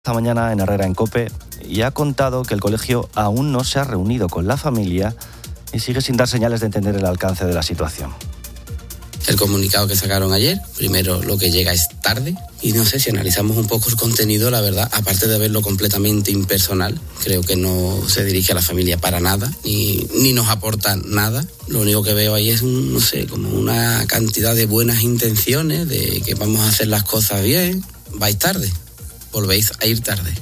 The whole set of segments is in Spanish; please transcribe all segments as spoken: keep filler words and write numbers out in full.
Esta mañana en Herrera en COPE y ha contado que el colegio aún no se ha reunido con la familia y sigue sin dar señales de entender el alcance de la situación. El comunicado que sacaron ayer, primero lo que llega es tarde y no sé, si analizamos un poco el contenido, la verdad, aparte de verlo completamente impersonal, creo que no se dirige a la familia para nada, ni, ni nos aporta nada. Lo único que veo ahí es, un, no sé, como una cantidad de buenas intenciones, de que vamos a hacer las cosas bien. Vais tarde, volvéis a ir tarde.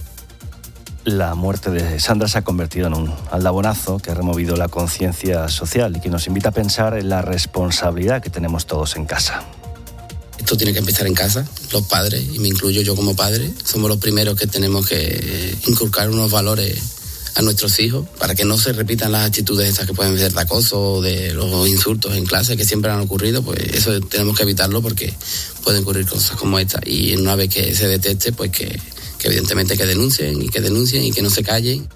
La muerte de Sandra se ha convertido en un aldabonazo que ha removido la conciencia social y que nos invita a pensar en la responsabilidad que tenemos todos en casa. Esto tiene que empezar en casa, los padres, y me incluyo yo como padre, somos los primeros que tenemos que inculcar unos valores a nuestros hijos para que no se repitan las actitudes estas que pueden ser de acoso o de los insultos en clase que siempre han ocurrido. Pues eso tenemos que evitarlo porque pueden ocurrir cosas como esta, y una vez que se detecte, pues que que evidentemente que denuncien y que denuncien y que no se callen.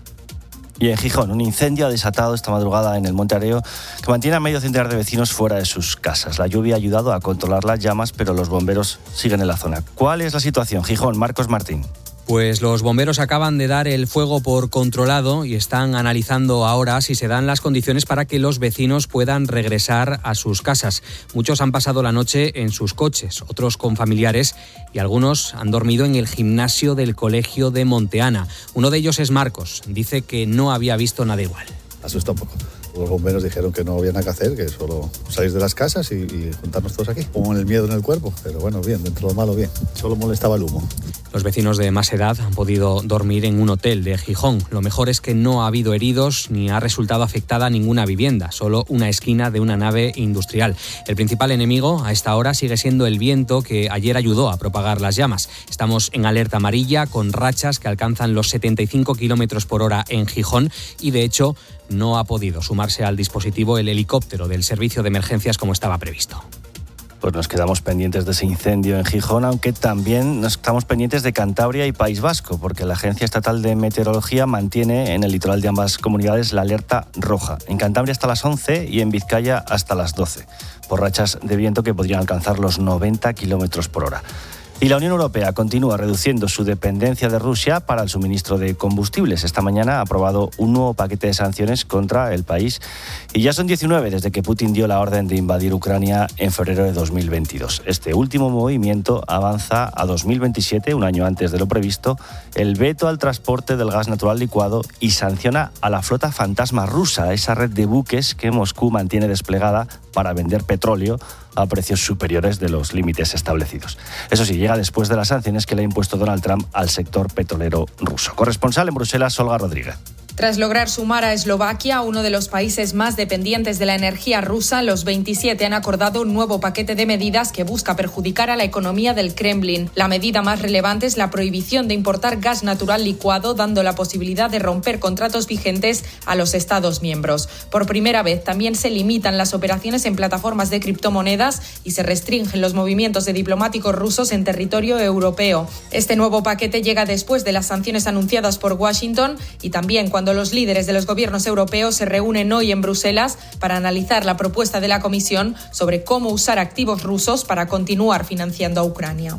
Y en Gijón, un incendio ha desatado esta madrugada en el Monte Areo que mantiene a medio centenar de vecinos fuera de sus casas. La lluvia ha ayudado a controlar las llamas, pero los bomberos siguen en la zona. ¿Cuál es la situación? Gijón, Marcos Martín. Pues los bomberos acaban de dar el fuego por controlado y están analizando ahora si se dan las condiciones para que los vecinos puedan regresar a sus casas. Muchos han pasado la noche en sus coches, otros con familiares y algunos han dormido en el gimnasio del colegio de Monteana. Uno de ellos es Marcos. Dice que no había visto nada igual. Asusta un poco. Los bomberos dijeron que no había nada que hacer, que solo salir de las casas y, y juntarnos todos aquí. Con el miedo en el cuerpo, pero bueno, bien, dentro de lo malo, bien. Solo molestaba el humo. Los vecinos de más edad han podido dormir en un hotel de Gijón. Lo mejor es que no ha habido heridos ni ha resultado afectada ninguna vivienda, solo una esquina de una nave industrial. El principal enemigo a esta hora sigue siendo el viento que ayer ayudó a propagar las llamas. Estamos en alerta amarilla con rachas que alcanzan los setenta y cinco kilómetros por hora en Gijón y de hecho no ha podido sumarse al dispositivo el helicóptero del servicio de emergencias como estaba previsto. Pues nos quedamos pendientes de ese incendio en Gijón, aunque también nos estamos pendientes de Cantabria y País Vasco, porque la Agencia Estatal de Meteorología mantiene en el litoral de ambas comunidades la alerta roja. En Cantabria hasta las once y en Vizcaya hasta las doce, por rachas de viento que podrían alcanzar los noventa kilómetros por hora. Y la Unión Europea continúa reduciendo su dependencia de Rusia para el suministro de combustibles. Esta mañana ha aprobado un nuevo paquete de sanciones contra el país y ya son diecinueve desde que Putin dio la orden de invadir Ucrania en febrero de dos mil veintidós. Este último movimiento avanza a dos mil veintisiete, un año antes de lo previsto, el veto al transporte del gas natural licuado y sanciona a la flota fantasma rusa, esa red de buques que Moscú mantiene desplegada para vender petróleo a precios superiores de los límites establecidos. Eso sí, llega después de las sanciones que le ha impuesto Donald Trump al sector petrolero ruso. Corresponsal en Bruselas, Olga Rodríguez. Tras lograr sumar a Eslovaquia, uno de los países más dependientes de la energía rusa, los veintisiete han acordado un nuevo paquete de medidas que busca perjudicar a la economía del Kremlin. La medida más relevante es la prohibición de importar gas natural licuado, dando la posibilidad de romper contratos vigentes a los Estados miembros. Por primera vez también se limitan las operaciones en plataformas de criptomonedas y se restringen los movimientos de diplomáticos rusos en territorio europeo. Este nuevo paquete llega después de las sanciones anunciadas por Washington y también cuando Cuando los líderes de los gobiernos europeos se reúnen hoy en Bruselas para analizar la propuesta de la Comisión sobre cómo usar activos rusos para continuar financiando a Ucrania.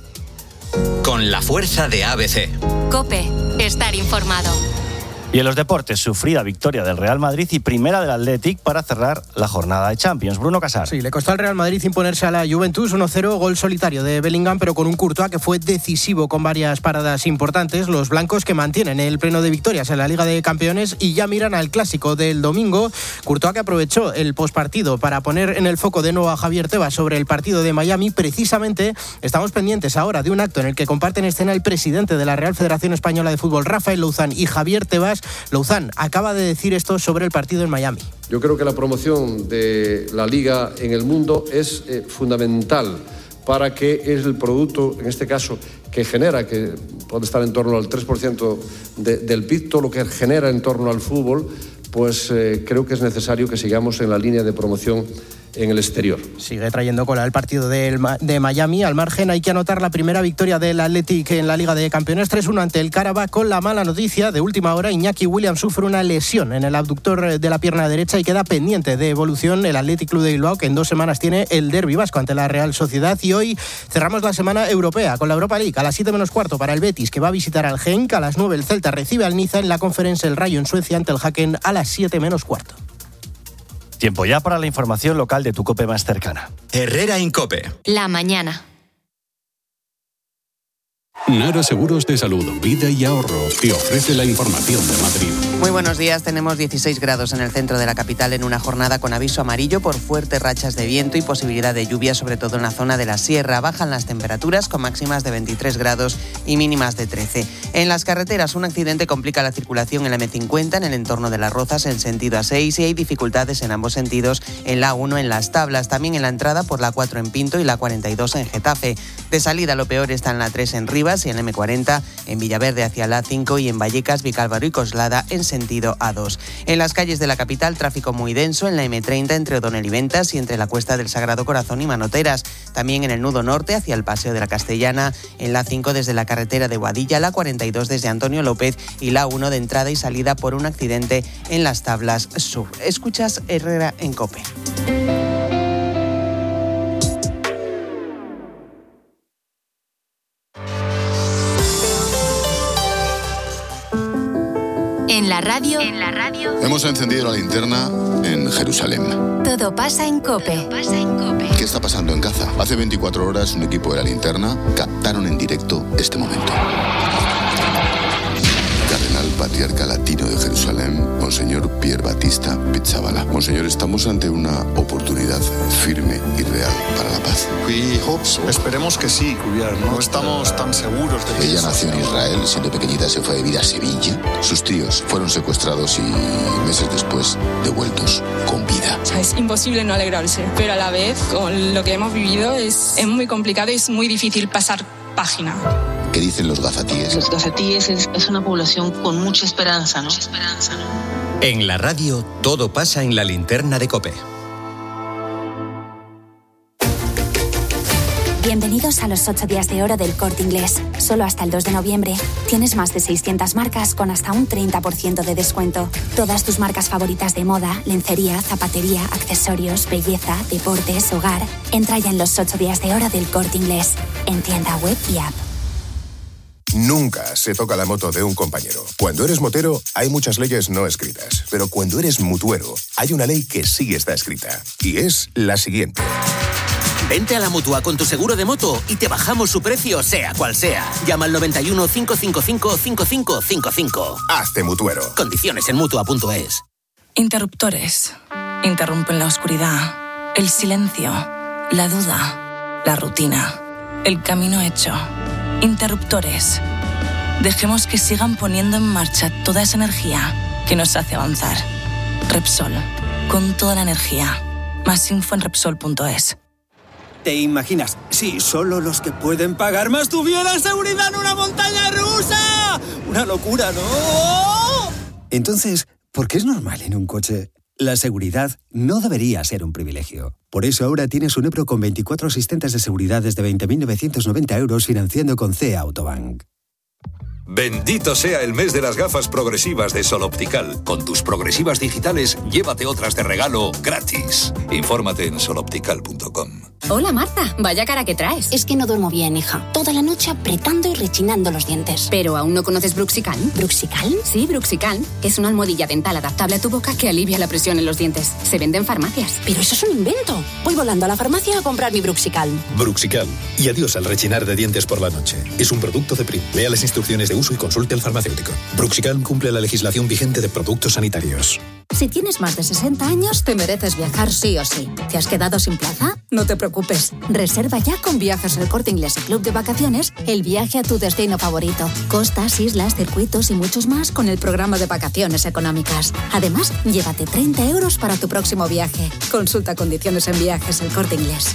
Con la fuerza de A B C. COPE. Estar informado. Y en los deportes, sufrida victoria del Real Madrid y primera del Athletic para cerrar la jornada de Champions. Bruno Casar. Sí, le costó al Real Madrid imponerse a la Juventus uno cero, gol solitario de Bellingham, pero con un Courtois que fue decisivo con varias paradas importantes. Los blancos que mantienen el pleno de victorias en la Liga de Campeones y ya miran al clásico del domingo. Courtois que aprovechó el postpartido para poner en el foco de nuevo a Javier Tebas sobre el partido de Miami. Precisamente estamos pendientes ahora de un acto en el que comparten escena el presidente de la Real Federación Española de Fútbol, Rafael Louzán, y Javier Tebas. Louzán acaba de decir esto sobre el partido en Miami. Yo creo que la promoción de la Liga en el mundo es eh, fundamental para que es el producto, en este caso, que genera, que puede estar en torno al tres por ciento de, del P I B, todo lo que genera en torno al fútbol, pues eh, creo que es necesario que sigamos en la línea de promoción en el exterior. Sigue trayendo cola el partido de, de Miami. Al margen hay que anotar la primera victoria del Athletic en la Liga de Campeones tres uno ante el Karabakh, con la mala noticia de última hora. Iñaki Williams sufre una lesión en el abductor de la pierna derecha y queda pendiente de evolución el Athletic Club de Bilbao, que en dos semanas tiene el derbi vasco ante la Real Sociedad. Y hoy cerramos la semana europea con la Europa League a las siete menos cuarto para el Betis, que va a visitar al Genk. A las nueve el Celta recibe al Niza. En la Conference el Rayo en Suecia ante el Häcken a las siete menos cuarto. Tiempo ya para la información local de tu COPE más cercana. Herrera Incope. La mañana. Nara Seguros de Salud, Vida y Ahorro te ofrece la información de Madrid. Muy buenos días, tenemos dieciséis grados en el centro de la capital en una jornada con aviso amarillo por fuertes rachas de viento y posibilidad de lluvia, sobre todo en la zona de la sierra. Bajan las temperaturas con máximas de veintitrés grados y mínimas de trece. En las carreteras, un accidente complica la circulación en la eme cincuenta en el entorno de Las Rozas en sentido A seis y hay dificultades en ambos sentidos en la A uno en Las Tablas, también en la entrada por la cuatro en Pinto y la cuarenta y dos en Getafe. De salida lo peor está en la tres en Rivas y en la eme cuarenta en Villaverde hacia la A cinco y en Vallecas, Vicálvaro y Coslada en sentido A dos. En las calles de la capital, tráfico muy denso en la eme treinta entre O'Donnell y Ventas y entre la Cuesta del Sagrado Corazón y Manoteras. También en el nudo norte hacia el Paseo de la Castellana, en la A cinco desde la carretera de Boadilla, la cuarenta y dos desde Antonio López y la A uno de entrada y salida por un accidente en Las Tablas Sur. Escuchas Herrera en COPE. En la radio, en la radio, hemos encendido la linterna en Jerusalén. Todo pasa en COPE. Todo pasa en COPE. ¿Qué está pasando en Gaza? Hace veinticuatro horas un equipo de la linterna captaron en directo este momento. Cardenal Patriarca Latino de Jerusalén, Monseñor Pier Batista Pizzabala. Monseñor, estamos ante una oportunidad firme y real para la paz. Esperemos que sí, no estamos tan seguros de que Ella nació en Israel, siendo pequeñita se fue a vivir a Sevilla. Sus tíos fueron secuestrados y meses después devueltos con vida. O sea, es imposible no alegrarse, pero a la vez con lo que hemos vivido es, es muy complicado y es muy difícil pasar página. ¿Qué dicen los gazatíes? Los gazatíes es, es una población con mucha esperanza, ¿no? Mucha esperanza, ¿no? En la radio, todo pasa en la linterna de COPE. Bienvenidos a los ocho días de oro del Corte Inglés. Solo hasta el dos de noviembre tienes más de seiscientas marcas con hasta un treinta por ciento de descuento. Todas tus marcas favoritas de moda, lencería, zapatería, accesorios, belleza, deportes, hogar. Entra ya en los ocho días de oro del Corte Inglés, en tienda web y app. Nunca se toca la moto de un compañero. Cuando eres motero, hay muchas leyes no escritas. Pero cuando eres mutuero, hay una ley que sí está escrita. Y es la siguiente. Vente a la Mutua con tu seguro de moto y te bajamos su precio, sea cual sea. Llama al noventa y uno, cinco cinco cinco, cinco cinco cinco cinco. Hazte mutuero. Condiciones en mutua punto es. Interruptores. Interrumpen la oscuridad, el silencio, la duda, la rutina, el camino hecho. Interruptores. Dejemos que sigan poniendo en marcha toda esa energía que nos hace avanzar. Repsol. Con toda la energía. Más info en repsol punto es. ¿Te imaginas si solo los que pueden pagar más tuvieran seguridad en una montaña rusa? ¡Una locura, ¿no? Entonces, ¿por qué es normal en un coche? La seguridad no debería ser un privilegio. Por eso ahora tienes un Ebro con veinticuatro asistentes de seguridad desde veinte mil novecientos noventa euros financiando con C E A Autobank. Bendito sea el mes de las gafas progresivas de Sol Optical. Con tus progresivas digitales, llévate otras de regalo gratis. Infórmate en sol optical punto com. Hola Marta, vaya cara que traes. Es que no duermo bien, hija. Toda la noche apretando y rechinando los dientes. ¿Pero aún no conoces Bruxican? ¿Bruxican? Sí, Bruxican. Es una almohadilla dental adaptable a tu boca que alivia la presión en los dientes. Se vende en farmacias. Pero eso es un invento. Voy volando a la farmacia a comprar mi Bruxican. Bruxican. Y adiós al rechinar de dientes por la noche. Es un producto de Prim. Lea las instrucciones de uso y consulte al farmacéutico. Bruxican cumple la legislación vigente de productos sanitarios. Si tienes más de sesenta años, te mereces viajar sí o sí. ¿Te has quedado sin plaza? No te preocupes. Reserva ya con Viajes El Corte Inglés y Club de Vacaciones el viaje a tu destino favorito. Costas, islas, circuitos y muchos más con el programa de vacaciones económicas. Además, llévate treinta euros para tu próximo viaje. Consulta condiciones en Viajes El Corte Inglés.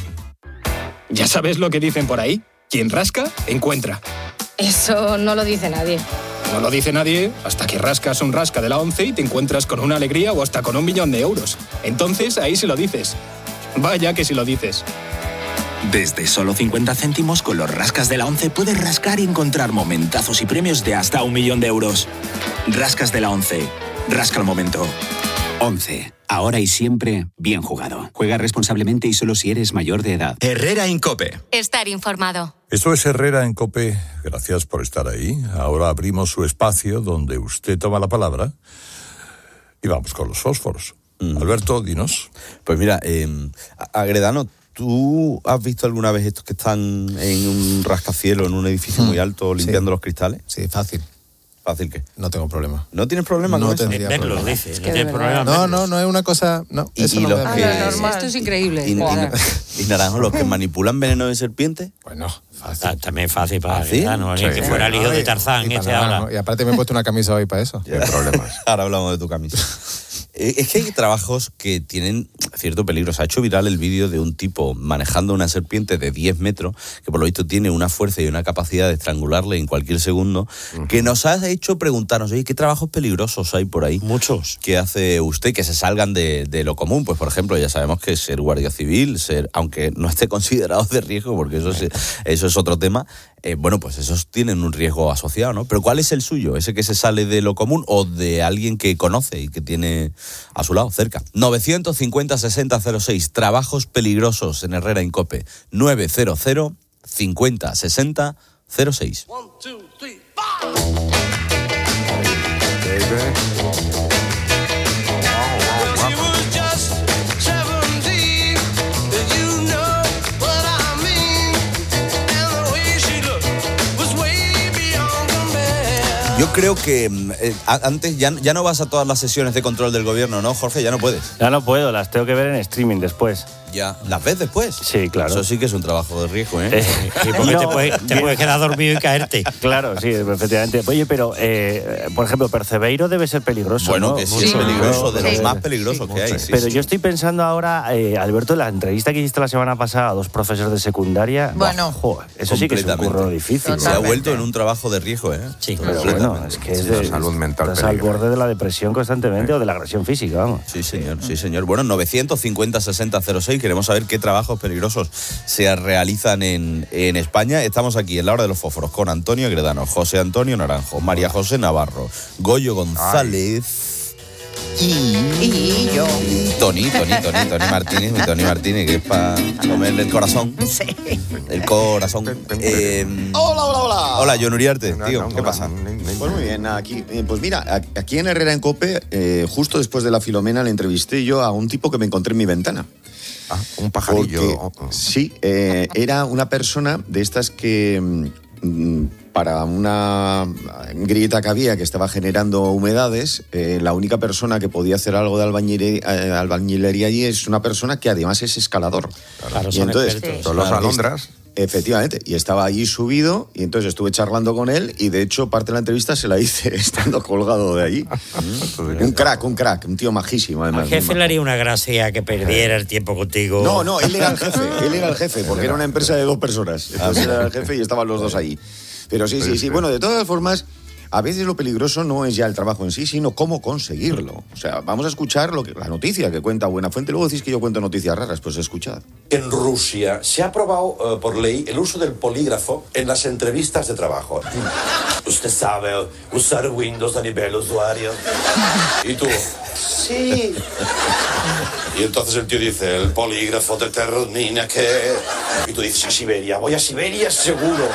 ¿Ya sabes lo que dicen por ahí? Quien rasca, encuentra. Eso no lo dice nadie. No lo dice nadie hasta que rascas un rasca de la ONCE y te encuentras con una alegría o hasta con un millón de euros. Entonces, ahí sí lo dices. Vaya que si lo dices. Desde solo cincuenta céntimos con los rascas de la ONCE puedes rascar y encontrar momentazos y premios de hasta un millón de euros. Rascas de la ONCE. Rasca el momento. ONCE. Ahora y siempre, bien jugado. Juega responsablemente y solo si eres mayor de edad. Herrera Incope. Estar informado. Esto es Herrera en COPE. Gracias por estar ahí. Ahora abrimos su espacio donde usted toma la palabra y vamos con los fósforos. Mm. Alberto, dinos. Pues mira, eh, Agredano, ¿tú has visto alguna vez estos que están en un rascacielos, en un edificio mm. muy alto, limpiando sí. los cristales? Sí, fácil. ¿Fácil qué? No tengo problema. ¿No tienes problema no con eso? Tendría verlo, problema. dice. Es no que tienes problema. No, no, no es una cosa... No, y, eso y no los me que, da. normal. Esto es increíble. Y, y, y Naranjo, los que manipulan veneno de serpiente. Bueno, fácil. Ah, también fácil para ¿Ah, sí? no, Sí, que fuera el hijo de Tarzán. Y, Este ahora. ahora. Y aparte me he puesto una camisa hoy para eso. No hay problemas. Ahora hablamos de tu camisa. Es que hay trabajos que tienen cierto peligro. Se ha hecho viral el vídeo de un tipo manejando una serpiente de diez metros, que por lo visto tiene una fuerza y una capacidad de estrangularle en cualquier segundo, uh-huh. que nos ha hecho preguntarnos, oye, ¿qué trabajos peligrosos hay por ahí? Muchos. ¿Qué hace usted que se salgan de, de lo común? Pues, por ejemplo, ya sabemos que ser guardia civil, ser aunque no esté considerado de riesgo, porque eso es, eso es otro tema, eh, bueno, pues esos tienen un riesgo asociado, ¿no? Pero ¿cuál es el suyo? ¿Ese que se sale de lo común o de alguien que conoce y que tiene a su lado, cerca? novecientos cincuenta sesenta cero seis, trabajos peligrosos en Herrera Incope. novecientos cincuenta sesenta cero seis. One, two, three, Yo creo que eh, antes ya, ya no vas a todas las sesiones de control del gobierno, ¿no, Jorge? Ya no puedes. Ya no puedo, las tengo que ver en streaming después. Ya, ¿las ves después? Sí, claro. Eso sí que es un trabajo de riesgo, ¿eh? eh y porque no, te, puedes, te puedes quedar dormido y caerte. Claro, sí, efectivamente. Oye, pero, eh, por ejemplo, Percebeiro debe ser peligroso, Bueno, ¿no? que sí, sí, es peligroso, de sí. los más peligrosos sí, que hay. Sí, pero sí, yo estoy pensando ahora, eh, Alberto, en la entrevista que hiciste la semana pasada a dos profesores de secundaria. Bueno. Joder, eso sí que es un curro difícil. Totalmente. Se ha vuelto en un trabajo de riesgo, ¿eh? Sí, pero bueno, es que es de salud mental. Estás al borde de la depresión constantemente sí. o de la agresión física, vamos. Sí, señor, sí, señor. Bueno, novecientos cincuenta sesenta cero seis, queremos saber qué trabajos peligrosos se realizan en, en España. Estamos aquí en la hora de los fósforos con Antonio Agredano, José Antonio Naranjo, María José Navarro, Goyo González y, y yo. Tony, Tony, Tony, Tony Martínez, mi Tony Martínez, que es para comerle el corazón. Sí. El corazón. Eh, hola, hola, hola. Hola, John Uriarte, tío, ¿qué pasa? Pues muy bien, aquí, pues mira, aquí en Herrera en Cope, eh, justo después de la Filomena, le entrevisté yo a un tipo que me encontré en mi ventana. Ah, un pajarillo. Porque, sí, eh, era una persona de estas que mm, para una grieta que había que estaba generando humedades, eh, la única persona que podía hacer algo de albañilería, eh, albañilería allí es una persona que además es escalador. Claro, y son entonces, expertos. Son los alondras. Efectivamente, y estaba allí subido y entonces estuve charlando con él y de hecho parte de la entrevista se la hice estando colgado de allí. Un crack, un crack, un tío majísimo además. Al jefe le haría una gracia que perdiera el tiempo contigo. No, no, él era el jefe, él era el jefe, porque era una empresa de dos personas. Entonces era el jefe y estaban los dos ahí. Pero sí, sí, sí, bueno, de todas formas, a veces lo peligroso no es ya el trabajo en sí, sino cómo conseguirlo. O sea, vamos a escuchar lo que, la noticia que cuenta Buenafuente. Luego decís que yo cuento noticias raras, pues escuchad. En Rusia se ha aprobado uh, por ley el uso del polígrafo en las entrevistas de trabajo. Usted sabe usar Windows a nivel usuario. ¿Y tú? Sí. Y entonces el tío dice, el polígrafo determina que... Y tú dices, a Siberia, voy a Siberia seguro.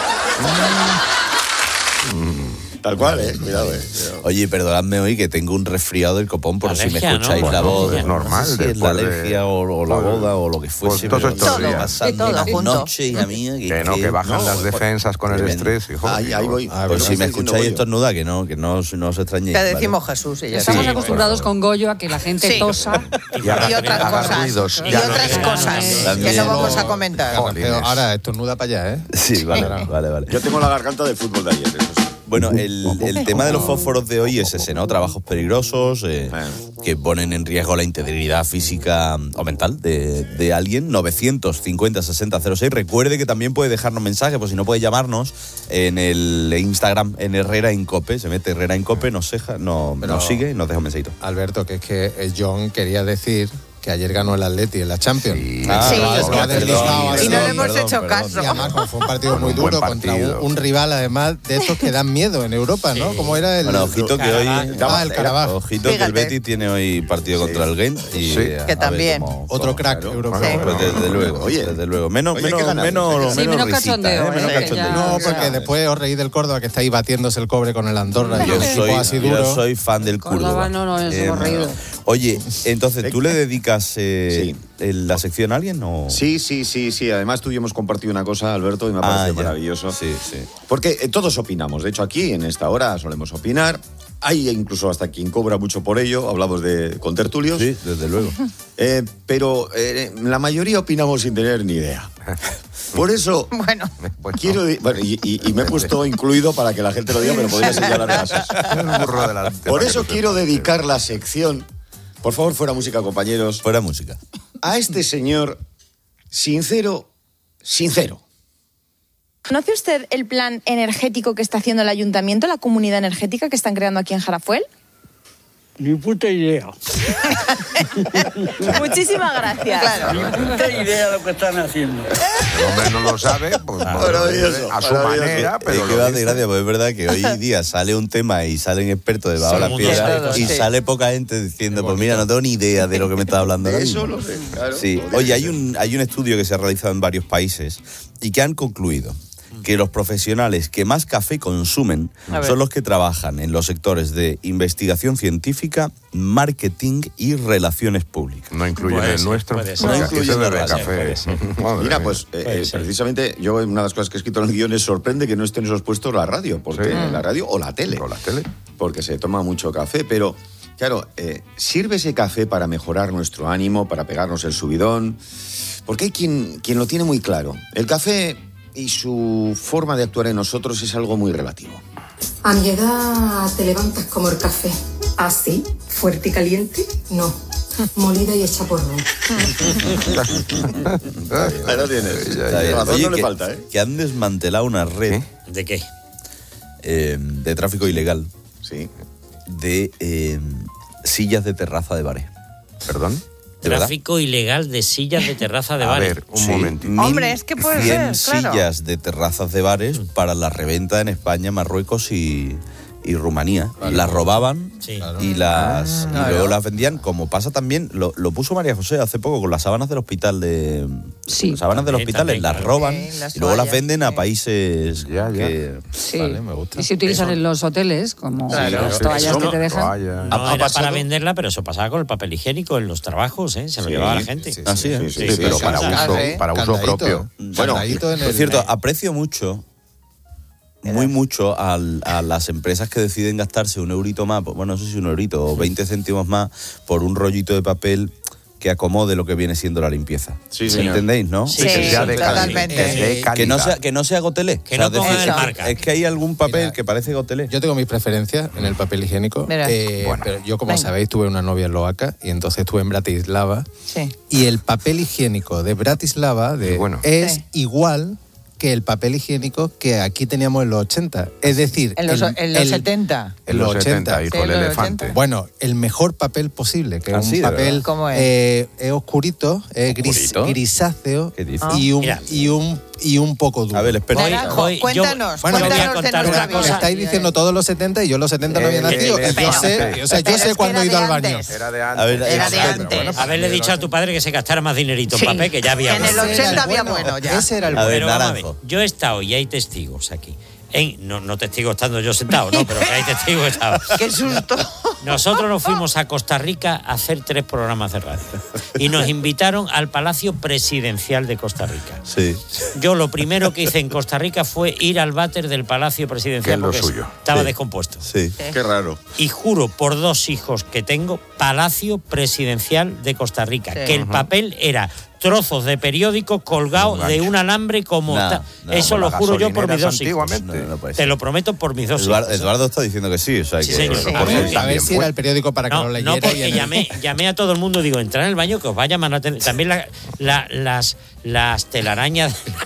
Tal cual, eh. Cuidado, eh. Oye, perdonadme hoy que tengo un resfriado del copón por si me escucháis ¿no? la bueno, voz. Es normal. No sé si es la alergia de... o, o la boda o lo que fuese. Pues todos estos días. De todo junto. Noche, hija mía, que, que no, que bajan no, las defensas con el estrés. Hijo, ahí, ahí voy. Ah, pues si me escucháis estornuda, que no, que no, no os extrañéis. Te decimos ¿vale? Jesús. Y ya Estamos sí, acostumbrados con Goyo a que la gente sí. tosa. Y, haga, y otras haga cosas. Ruidos. Y otras cosas que no vamos a comentar. Pero ahora estornuda para allá, ¿eh? Sí, vale, vale, vale. Yo tengo la garganta del fútbol de ayer, eso sí. Bueno, el, el tema de los fósforos de hoy es ese, ¿no? Trabajos peligrosos eh, que ponen en riesgo la integridad física o mental de, de alguien. novecientos cincuenta sesenta cero seis. Recuerde que también puede dejarnos mensajes, pues si no puede llamarnos en el Instagram, en Herrera Incope. Se mete Herrera Incope, nos, seja, no, nos sigue y nos deja un mensajito. Alberto, que es que John quería decir que ayer ganó el Atleti en la Champions. Sí. Ah, Sí. lo ha- lo ha deslizado así. Y no le hemos Perdón, hecho perdón. caso. Y además, como fue un partido muy Un buen duro contra un, partido. un rival, además, de estos que dan miedo en Europa, ¿no? Como era el... Bueno, ojito que hoy. Ah, el Carabaj. Ojito que el Fíjate. Betis tiene hoy partido contra el Gent. Y, Sí. eh, a Que ver también. cómo- Otro cómo- crack claro. europeo. Sí. Pues desde luego, Oye, desde luego. Menos, oye, hay que menos, ganar, menos, hay que menos, ganar. Sí, menos risita, cachondeo, ¿eh? Menos ¿eh? Que cachondeo. ya- No, porque después os reís del Córdoba que está ahí batiéndose el cobre con el Andorra. y Yo un equipo soy, así yo duro. soy fan del Córdoba, Córdoba. no, no, nos hemos reído. Oye, entonces, ¿tú le dedicas eh, Sí. el- la sección a alguien o...? Sí, sí, sí, sí. Además, tú y yo hemos compartido una cosa, Alberto, y me ha Ah, parecido ya. maravilloso. Sí, sí. Porque eh, todos opinamos. De hecho, aquí, en esta hora, solemos opinar. Hay incluso hasta quien cobra mucho por ello. Hablamos de contertulios. Sí, desde luego. Eh, pero eh, la mayoría opinamos sin tener ni idea. Por eso, Bueno, quiero... di- bueno, y, y- y me he puesto incluido para que la gente lo diga, pero podría señalar casos. El burro delante. Por eso quiero dedicar la sección... Por favor, fuera música, compañeros. Fuera música. A este señor sincero, sincero. ¿Conoce usted el plan energético que está haciendo el ayuntamiento, la comunidad energética que están creando aquí en Jarafuel? Ni puta idea. Muchísimas gracias. Ni puta idea de lo que están haciendo. El hombre no lo sabe, pues Maravilloso, a su maravilloso. manera, Pero pero es que lo va de dice. gracia, pues es verdad que hoy día sale un tema y salen expertos debajo de Todo las el mundo sabe piedras y cosas. sale poca gente diciendo, pues mira, no tengo ni idea de lo que me estás hablando ahora Eso mismo. lo sé, claro. Sí. Oye, hay un, hay un estudio que se ha realizado en varios países y que han concluido que los profesionales que más café consumen A ver. son los que trabajan en los sectores de investigación científica, marketing y relaciones públicas. No incluyen Puede el ser, nuestro. puede O ser. sea, No aquí incluyen se bebe el café. puede ser. Madre Mira, mía. pues eh, Puede eh, ser. precisamente yo una de las cosas que he escrito en el guión es sorprende que no estén esos puestos la radio, porque Sí. la radio o la tele, O la tele. porque se toma mucho café, pero claro, eh, ¿sirve ese café para mejorar nuestro ánimo, para pegarnos el subidón? Porque hay quien, quien lo tiene muy claro. El café y su forma de actuar en nosotros es algo muy relativo. A mi edad te levantas como el café. ¿Así? ¿Fuerte y caliente? No. Molida y hecha por mí. Ahí lo tienes. Está bien. Razón Oye, no le que, falta, ¿eh? que han desmantelado una red ¿De qué? eh, de tráfico ilegal Sí. de eh, sillas de terraza de bares. ¿Perdón? ¿De verdad? Tráfico ilegal de sillas de terraza de A bares. ver, un Sí, momentito. Hombre, es que puede cien ser, claro. sillas de terrazas de bares para la reventa en España, Marruecos y, y Rumanía. Las robaban Sí. y las y claro. luego las vendían, como pasa también, lo, lo puso María José hace poco con las sábanas del hospital de Sí. las sábanas del También, hospital, también, las claro. roban Sí, las y luego las toallas, venden a sí. países Ya, ya. que Sí. Vale, me gusta. Y se utilizan en los hoteles, como Claro. las toallas que te dejan. Toalla. No ¿Ha era pasado? para venderla, pero eso pasaba con el papel higiénico en los trabajos, ¿eh? Se lo Sí, llevaba la sí, gente. sí, así, ¿eh? Sí, pero para sí. uso, Ah, sí. para uso Candadito. propio. Bueno, Candadito en Por el- cierto, aprecio mucho, muy mucho al- a las empresas que deciden gastarse un eurito más, pues, bueno, no sé si un eurito o veinte céntimos más por un rollito de papel que acomode lo que viene siendo la limpieza. Sí, señor. ¿Entendéis, no? Sí, que sea de totalmente. calidad. De Que calidad. no sea, que no sea gotelé. Que no pongan decir, el marca. es que hay algún papel Mira, que parece gotelé. Yo tengo mis preferencias en el papel higiénico. Mira. eh, Bueno. pero yo, como Venga. sabéis, tuve una novia eslovaca y entonces estuve en Bratislava. Sí. Y el papel higiénico de Bratislava de- Bueno. es Sí. igual que el papel higiénico que aquí teníamos en los ochenta. Es decir, En los, el- en los el- setenta. En los ochenta. hijo, Sí, el en los elefante. ochenta. Bueno, el mejor papel posible, que Ah, es sí, un de papel verdad. ¿Cómo es? eh, es oscurito, es gris- ¿Oscurito? grisáceo ¿Qué dices? y, un, Mira. y, un, y un poco duro. A ver, espera. Naranjo, Hoy- yo- cuéntanos, Bueno, yo voy a cuéntanos de contar nuestra una vida. cosa. Estáis diciendo todos los setenta y yo en los setenta no había Eh, nacido. eh, Y yo sé, pero- o sea, yo pero es sé que cuándo he era ido de al baño. antes. Era de A ver, Era de espera, antes. bueno, Haberle dicho a tu padre que se gastara más dinerito en Sí. papel, que ya había. En el bueno. ochenta había bueno ya. Ese era el A ver, Pero vamos a ver, naranjo. yo he estado y hay testigos aquí. En, no, no testigos estando yo sentado, no, pero que hay testigos estados. ¡Qué susto! Nosotros nos fuimos a Costa Rica a hacer tres programas de radio y nos invitaron al Palacio Presidencial de Costa Rica. Sí. Yo lo primero que hice en Costa Rica fue ir al váter del Palacio Presidencial Que es lo porque suyo. estaba Sí. descompuesto. Sí. Qué raro. Y juro por dos hijos que tengo, Palacio Presidencial de Costa Rica, Sí. que el papel era trozos de periódico colgados de un alambre como... No, ta- no, Eso como lo las juro yo por mis gasolineras dos hijos. antiguamente. No, no puede Te ser. lo prometo por mis dos Eduardo, hijos. Eduardo está diciendo que sí, o sea, Sí, que señor. por Sí. eso A ver, está A ver bien si era puesto. el periódico para que No, lo no, leyera. y porque en el- llamé, llamé a todo el mundo, digo, entrar en el baño que os vaya a tener. También la- la- las, las telarañas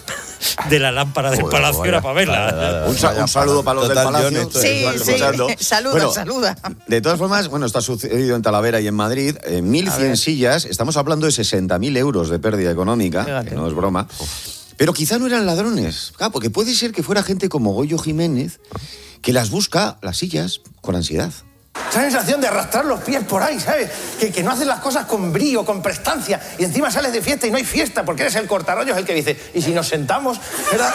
de la lámpara del Joder, palacio vaya. era para verla. Vaya, vaya. Un, sa- un saludo para los Total, del palacio. John, esto es- que están Sí, escuchando. sí. Saluda, Bueno, saluda. De todas formas, bueno, esto ha sucedido en Talavera y en Madrid. Eh, mil cien sillas, estamos hablando de sesenta mil euros de pérdida económica, Fíjate. que no es broma. Pero quizá no eran ladrones. Claro, porque puede ser que fuera gente como Goyo Jiménez que las busca, las sillas, con ansiedad. Esa sensación de arrastrar los pies por ahí, ¿sabes? Que, que no haces las cosas con brío, con prestancia, y encima sales de fiesta y no hay fiesta, porque eres el cortarollos el que dice, ¿y si nos sentamos? ¿Verdad?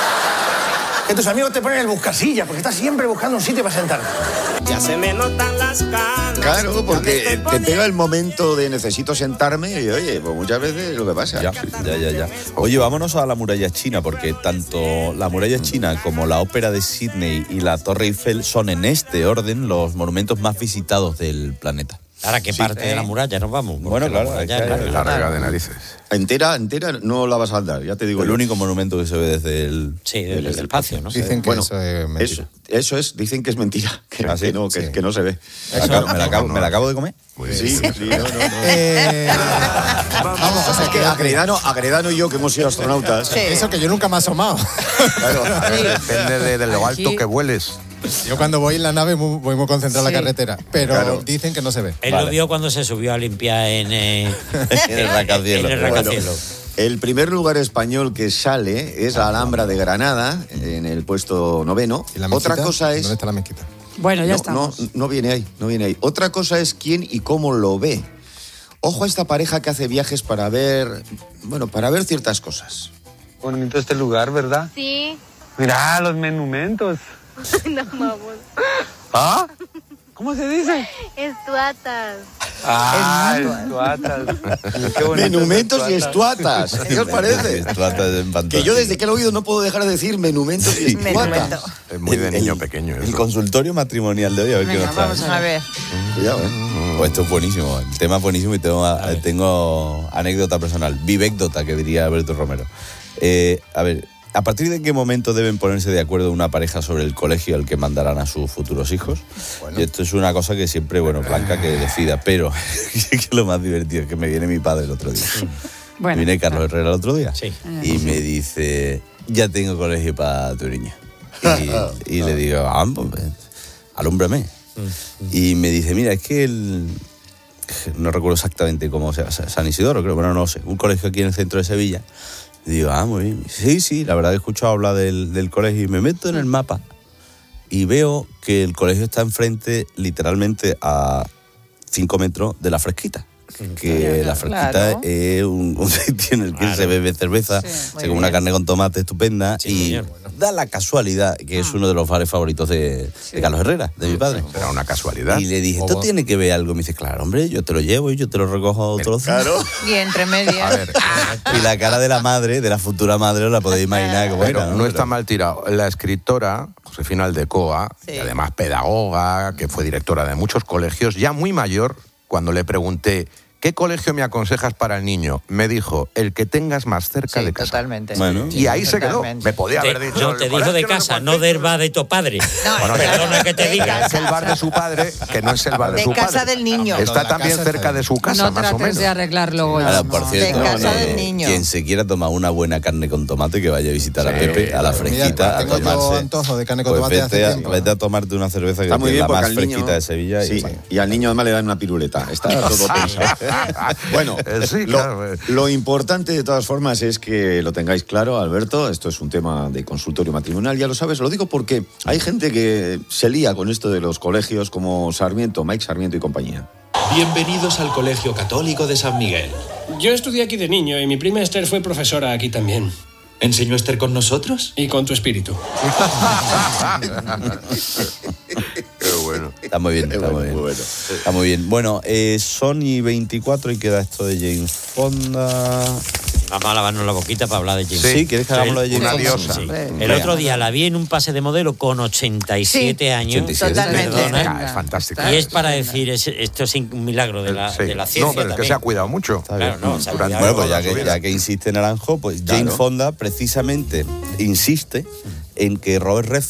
Que tus amigos te ponen el buscasilla, porque estás siempre buscando un sitio para sentarte. Ya se me notan las canas. Claro, porque te pega el momento de necesito sentarme y oye, pues muchas veces es lo que pasa. Ya, ya, ya, ya. Oye, vámonos a la muralla china, porque tanto la muralla china como la ópera de Sydney y la Torre Eiffel son en este orden los monumentos más visitados del planeta. Ahora, ¿qué parte de la muralla nos vamos? Porque Bueno, la claro, muralla, es que- claro, Larga de narices. Entera, entera no la vas a andar, ya te digo. El yo. único monumento que se ve desde el... Sí, desde el espacio, ¿no? Dicen que Bueno, eso es mentira. Eso, eso es, dicen que es mentira, que, ¿Ah, sí? que no, que, Sí. que no se ve. Me la acabo, me la acabo- me la acabo de comer. Sí, sí, no, no, no. Eh, vamos, o sea, Es que Agredano, Agredano y yo, que hemos sido astronautas, Eso que yo nunca me he asomado. claro, A ver, depende de, de lo alto Aquí- que vueles. Yo cuando voy en la nave muy- voy muy concentrado en la Sí. carretera, pero Claro. dicen que no se ve. Él Vale. lo vio cuando se subió a limpiar en, eh, En el rascacielos. en el Bueno, rascacielos. el primer lugar español que sale es la Alhambra de Granada, en el puesto noveno. ¿Y la Otra mezquita? cosa es... ¿Dónde está la mezquita? Bueno, ya no, estamos. No, no viene ahí, no viene ahí. Otra cosa es quién y cómo lo ve. Ojo a esta pareja que hace viajes para ver, bueno, para ver ciertas cosas. Bonito este lugar, ¿verdad? Sí. Mira los monumentos. No, vamos. ¿Ah? ¿Cómo se dice? Estuatas. Ah, estuatas. Qué bonito Menumentos y estuatas. estuatas. ¿Qué os parece? Estuatas en pantalla. Que yo desde que lo he oído no puedo dejar de decir menumentos y estuatas. Es muy de El- niño el- pequeño El eso. consultorio matrimonial de hoy, a ver qué Venga, nos trae. vamos a ver. Cuidado, ¿eh? Pues esto es buenísimo, el tema es buenísimo y tengo, tengo anécdota personal, vivécdota, que diría Alberto Romero. Eh, a ver, ¿a partir de qué momento deben ponerse de acuerdo una pareja sobre el colegio al que mandarán a sus futuros hijos? Y esto es una cosa que siempre, bueno, Blanca que decida, pero que lo más divertido es que me viene mi padre el otro día. Bueno, Viene Carlos Herrera el otro día Sí. y me dice, ya tengo colegio para tu niña. Y, y le digo, ah, pues, alúmbrame. Y me dice, mira, es que el... no recuerdo exactamente cómo se llama, San Isidoro, creo, bueno, no sé, un colegio aquí en el centro de Sevilla. Y digo, ah, muy bien. Sí, sí, la verdad he escuchado hablar del, del colegio y me meto en el mapa y veo que el colegio está enfrente, literalmente a cinco metros de la Fresquita. Que la Fresquita Claro. es un, un sitio en el que se bebe cerveza, se come una carne con tomate estupenda y da la casualidad que es uno de los bares favoritos de, de Carlos Herrera, de mi padre. Era una casualidad. Y le dije, esto tiene que ver algo. Me dice, claro, hombre, yo te lo llevo y yo te lo recojo todos los días. Claro. Y entre medias. A ver, Y la cara de la madre, de la futura madre, os la podéis imaginar cómo pero era. no está mal tirado. La escritora, Josefina Aldecoa, Sí. y además pedagoga, que fue directora de muchos colegios, ya muy mayor, cuando le pregunté, ¿qué colegio me aconsejas para el niño? Me dijo, el que tengas más cerca Sí, de casa. totalmente. Bueno. Y ahí se quedó. Totalmente. Me podía Te- haber dicho... no, el te dijo colegio de no casa, sé no cuánto. del bar de tu padre. Bueno, ya- Perdona que te diga. Es el bar de su padre, que no es el bar de, De su casa padre. del niño. Está No, de la también casa cerca está de su casa, no más o trates menos. de arreglarlo, Goyo. Ahora, por no. cierto, De casa eh, del niño. quien se quiera tomar una buena carne con tomate, que vaya a visitar a Sí, Pepe, a la claro. fresquita, Mira, a tengo yo tomarse. antojo de carne con Pues tomate hace vete, a, tiempo, vete ¿no? a tomarte una cerveza que Está muy es bien la porque más al niño... fresquita de Sevilla. Sí, y, y al niño además le dan una piruleta. Está todo pensado. Bueno, Eh, sí, lo, claro, eh. lo importante de todas formas es que lo tengáis claro, Alberto. Esto es un tema de consultorio matrimonial, ya lo sabes. Lo digo porque hay gente que se lía con esto de los colegios como Sarmiento, Mike Sarmiento y compañía. Bienvenidos al Colegio Católico de San Miguel. Yo estudié aquí de niño y mi prima Esther fue profesora aquí también. ¿Enseñó Esther con nosotros? Y con tu espíritu. Qué bueno. Está muy bien, está muy bien. Está muy bien. Bueno, eh, Sony veinticuatro y queda esto de Jane Fonda. Vamos a lavarnos la boquita para hablar de James. Sí, ¿quieres que hagamos lo de James Una Fonda? diosa. Sí. El Venga. otro día la vi en un pase de modelo con ochenta y siete Sí, años. ochenta y siete. Totalmente. Perdona. Ah, es fantástico. Y es para decir, es- esto es un milagro de la, Sí. de la ciencia No, pero es que también. se ha cuidado mucho. Claro, no, se ha Durante cuidado. Bueno, pues toda ya su que, vida. ya que insiste Naranjo, pues Jane Claro. Fonda precisamente insiste en que Robert Redford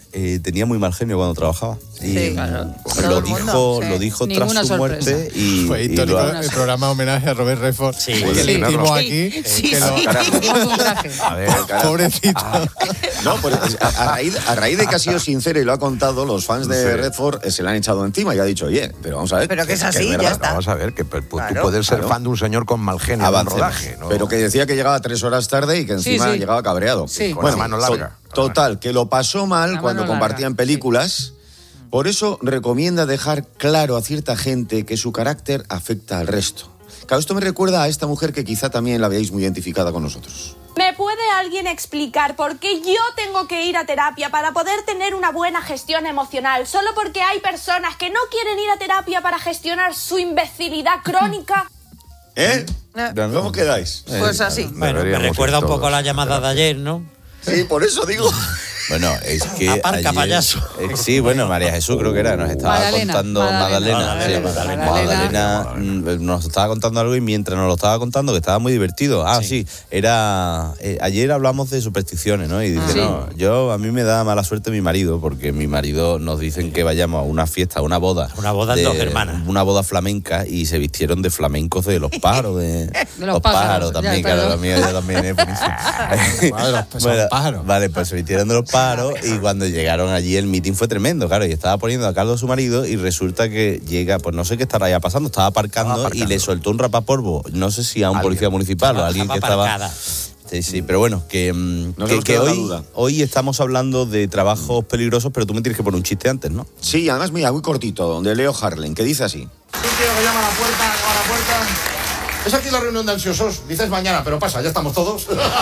eh, tenía muy mal genio cuando trabajaba. Y Sí, claro. lo Todo el dijo, mundo, sí. lo dijo tras Ninguna su sorpresa. muerte y, Fue y histórico lo ha- el programa homenaje a Robert Redford Sí, que le sí. hicimos Sí, aquí. sí, que lo- sí. Con un traje. A ver, carajo. Pobrecito. No, pues a, a raíz, a raíz de que ha sido sincero y lo ha contado, los fans de Sí. Redford eh, se le han echado encima y ha dicho, oye, pero vamos a ver. Pero que es así, verdad. ya está. Vamos a ver, que pues, tú Claro. puedes ser Claro. fan de un señor con mal genio en un Avancemos. rodaje, ¿no? Pero que decía que llegaba tres horas tarde y que Sí, encima sí. llegaba cabreado. Sí. Con la mano larga. to- Total, que lo pasó mal La cuando mano compartían larga, películas. Por eso recomienda dejar claro a cierta gente que su carácter afecta al resto. Claro, esto me recuerda a esta mujer que quizá también la veáis muy identificada con nosotros. ¿Me puede alguien explicar por qué yo tengo que ir a terapia para poder tener una buena gestión emocional? Solo porque hay personas que no quieren ir a terapia para gestionar su imbecilidad crónica. ¿Eh? ¿Cómo quedáis? Pues así. Bueno, me Deberíamos recuerda ir un poco todos. la llamada de ayer, ¿no? Sí, por eso digo. Bueno, es que Aparca, ayer- payaso. eh, sí, bueno, María Jesús creo que era, nos estaba Magdalena, contando Magdalena. Magdalena, Magdalena, sí, Magdalena. Magdalena, mm, nos estaba contando algo y mientras nos lo estaba contando que estaba muy divertido. Ah, sí, era eh, ayer hablamos de supersticiones, ¿no? Y dice, Sí. no, yo a mí me da mala suerte mi marido porque mi marido nos dicen que vayamos a una fiesta, a una boda, Una boda en de- dos hermanas. una boda flamenca y se vistieron de flamencos de los pájaros, de, los pájaros, también, ya, claro, claro. la mía ya también es buenísimo. Madre, los- son pájaros. Vale, pues se vistieron de los pájaros y cuando llegaron allí el meeting fue tremendo, claro, y estaba poniendo a Carlos su marido y resulta que llega, pues no sé qué estará ya pasando, estaba aparcando, Estaba aparcando. y le soltó un rapapolvo, no sé si a un policía municipal o a alguien que Estaba estaba... aparcada. Sí, sí, pero bueno, que, mm, Nos que, hemos que quedado la hoy, duda. hoy estamos hablando de trabajos peligrosos, pero tú me tienes que poner un chiste antes, ¿no? Sí, además, mira, muy cortito, donde Leo Harlem, que dice así. Un tío que llama a la puerta, llama a la puerta. Es aquí la reunión de ansiosos. Dices mañana, pero pasa, ya estamos todos.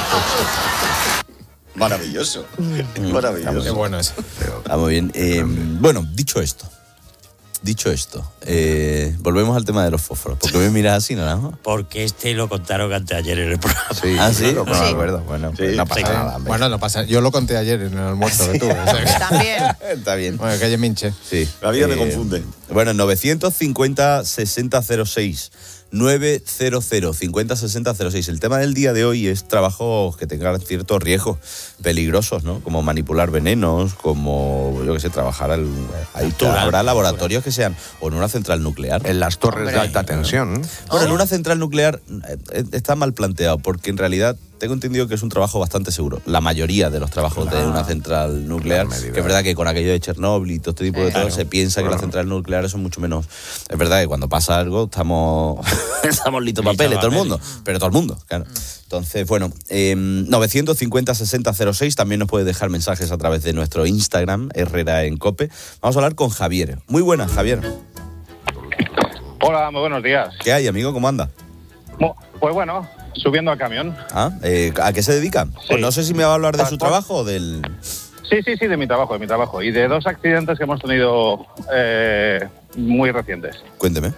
Maravilloso. Qué Maravilloso. bueno eso. Está muy bien. Eh, bueno, dicho esto, dicho esto, eh, volvemos al tema de los fósforos. ¿Por qué me miras así, Naranjo? Porque este lo contaron antes ayer en el programa. Sí, Ah, sí, claro, no me sí. acuerdo. Bueno, pues no pasa Sí. nada. hombre. Bueno, no pasa. Yo lo conté ayer en el almuerzo que tuve. o sea que- También. Está bien. Bueno, calle Minche. Sí. La vida me confunde. Bueno, novecientos cincuenta sesenta cero seis. novecientos cincuenta sesenta cero seis. El tema del día de hoy es trabajos que tengan ciertos riesgos peligrosos, ¿no? Como manipular venenos, como, yo qué sé, trabajar al, hay, Cultura. habrá laboratorios que sean o en una central nuclear. En las torres Hombre. de alta tensión. Bueno, en una central nuclear eh, está mal planteado, porque en realidad tengo entendido que es un trabajo bastante seguro. La mayoría de los trabajos de una central nuclear, Claro, que es verdad que con aquello de Chernóbil y todo este tipo de Claro. cosas se piensa que Claro. las centrales nucleares son mucho menos. Es verdad que cuando pasa algo estamos, estamos listos Listo papeles, todo el papeles. mundo, pero todo el mundo, claro. Entonces, bueno, eh, novecientos cincuenta sesenta cero seis, también nos puede dejar mensajes a través de nuestro Instagram, Herrera en Cope. Vamos a hablar con Javier. Muy buenas, Javier. Hola, muy buenos días. ¿Qué hay, amigo? ¿Cómo anda? Mo- Pues bueno, subiendo al camión. Ah, eh, ¿a qué se dedica? Pues no sé si me va a hablar de su trabajo o del... Sí, sí, sí, de mi trabajo, de mi trabajo. Y de dos accidentes que hemos tenido eh, muy recientes. Cuénteme.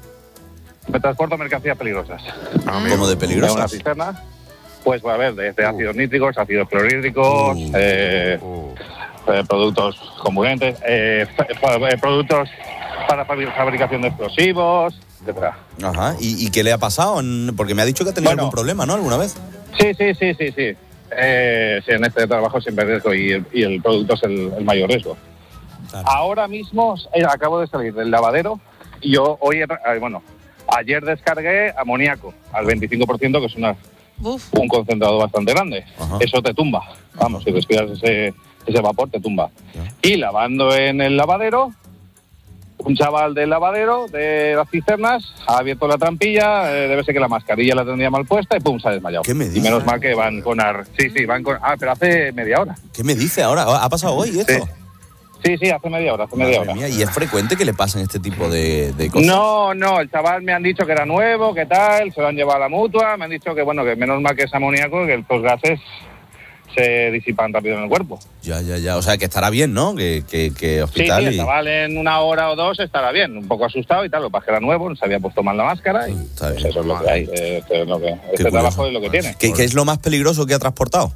Me transporto mercancías peligrosas. ¿Cómo de peligrosas? De una cisterna. Pues a ver, desde ácidos nítricos, ácidos clorhídricos, eh, eh, productos combustibles, eh, fa- fa- eh, productos para fabri- fabricación de explosivos, etcétera. Ajá. ¿Y, y qué le ha pasado? Porque me ha dicho que ha tenido Bueno. algún problema, ¿no? ¿Alguna vez? Sí, sí, sí, sí, sí. Eh, sí, en este trabajo siempre hay riesgo y el, y el producto es el, el mayor riesgo. Ahora mismo eh, acabo de salir del lavadero y yo hoy, eh, bueno, ayer descargué amoníaco al veinticinco por ciento, que es una, un concentrado bastante grande. Eso te tumba. Vamos, si respiras ese, ese vapor, te tumba. Y lavando en el lavadero, un chaval del lavadero, de las cisternas, ha abierto la trampilla, eh, debe ser que la mascarilla la tendría mal puesta y pum, se ha desmayado. ¿Qué me Y dices? menos mal que van con... Ar... Sí, sí, van con... Ah, pero hace media hora. ¿Qué me dice ahora? ¿Ha pasado hoy esto? Sí, sí, hace media hora, hace media Madre hora. mía, ¿y es frecuente que le pasen este tipo de, de cosas? No, no, el chaval me han dicho que era nuevo, que tal, se lo han llevado a la mutua, me han dicho que bueno, que menos mal que es amoníaco, que estos gases se disipan rápido en el cuerpo. Ya, ya, ya. O sea, que estará bien, ¿no? Que, que, que Sí, sí, hospital el y... chaval en una hora o dos estará bien, un poco asustado y tal, lo que pasa es que era nuevo, no se había puesto mal la máscara y pues eso es lo que hay, eh, esto es lo que, este curioso. trabajo es lo que tiene. ¿Qué, qué es lo más peligroso que ha transportado?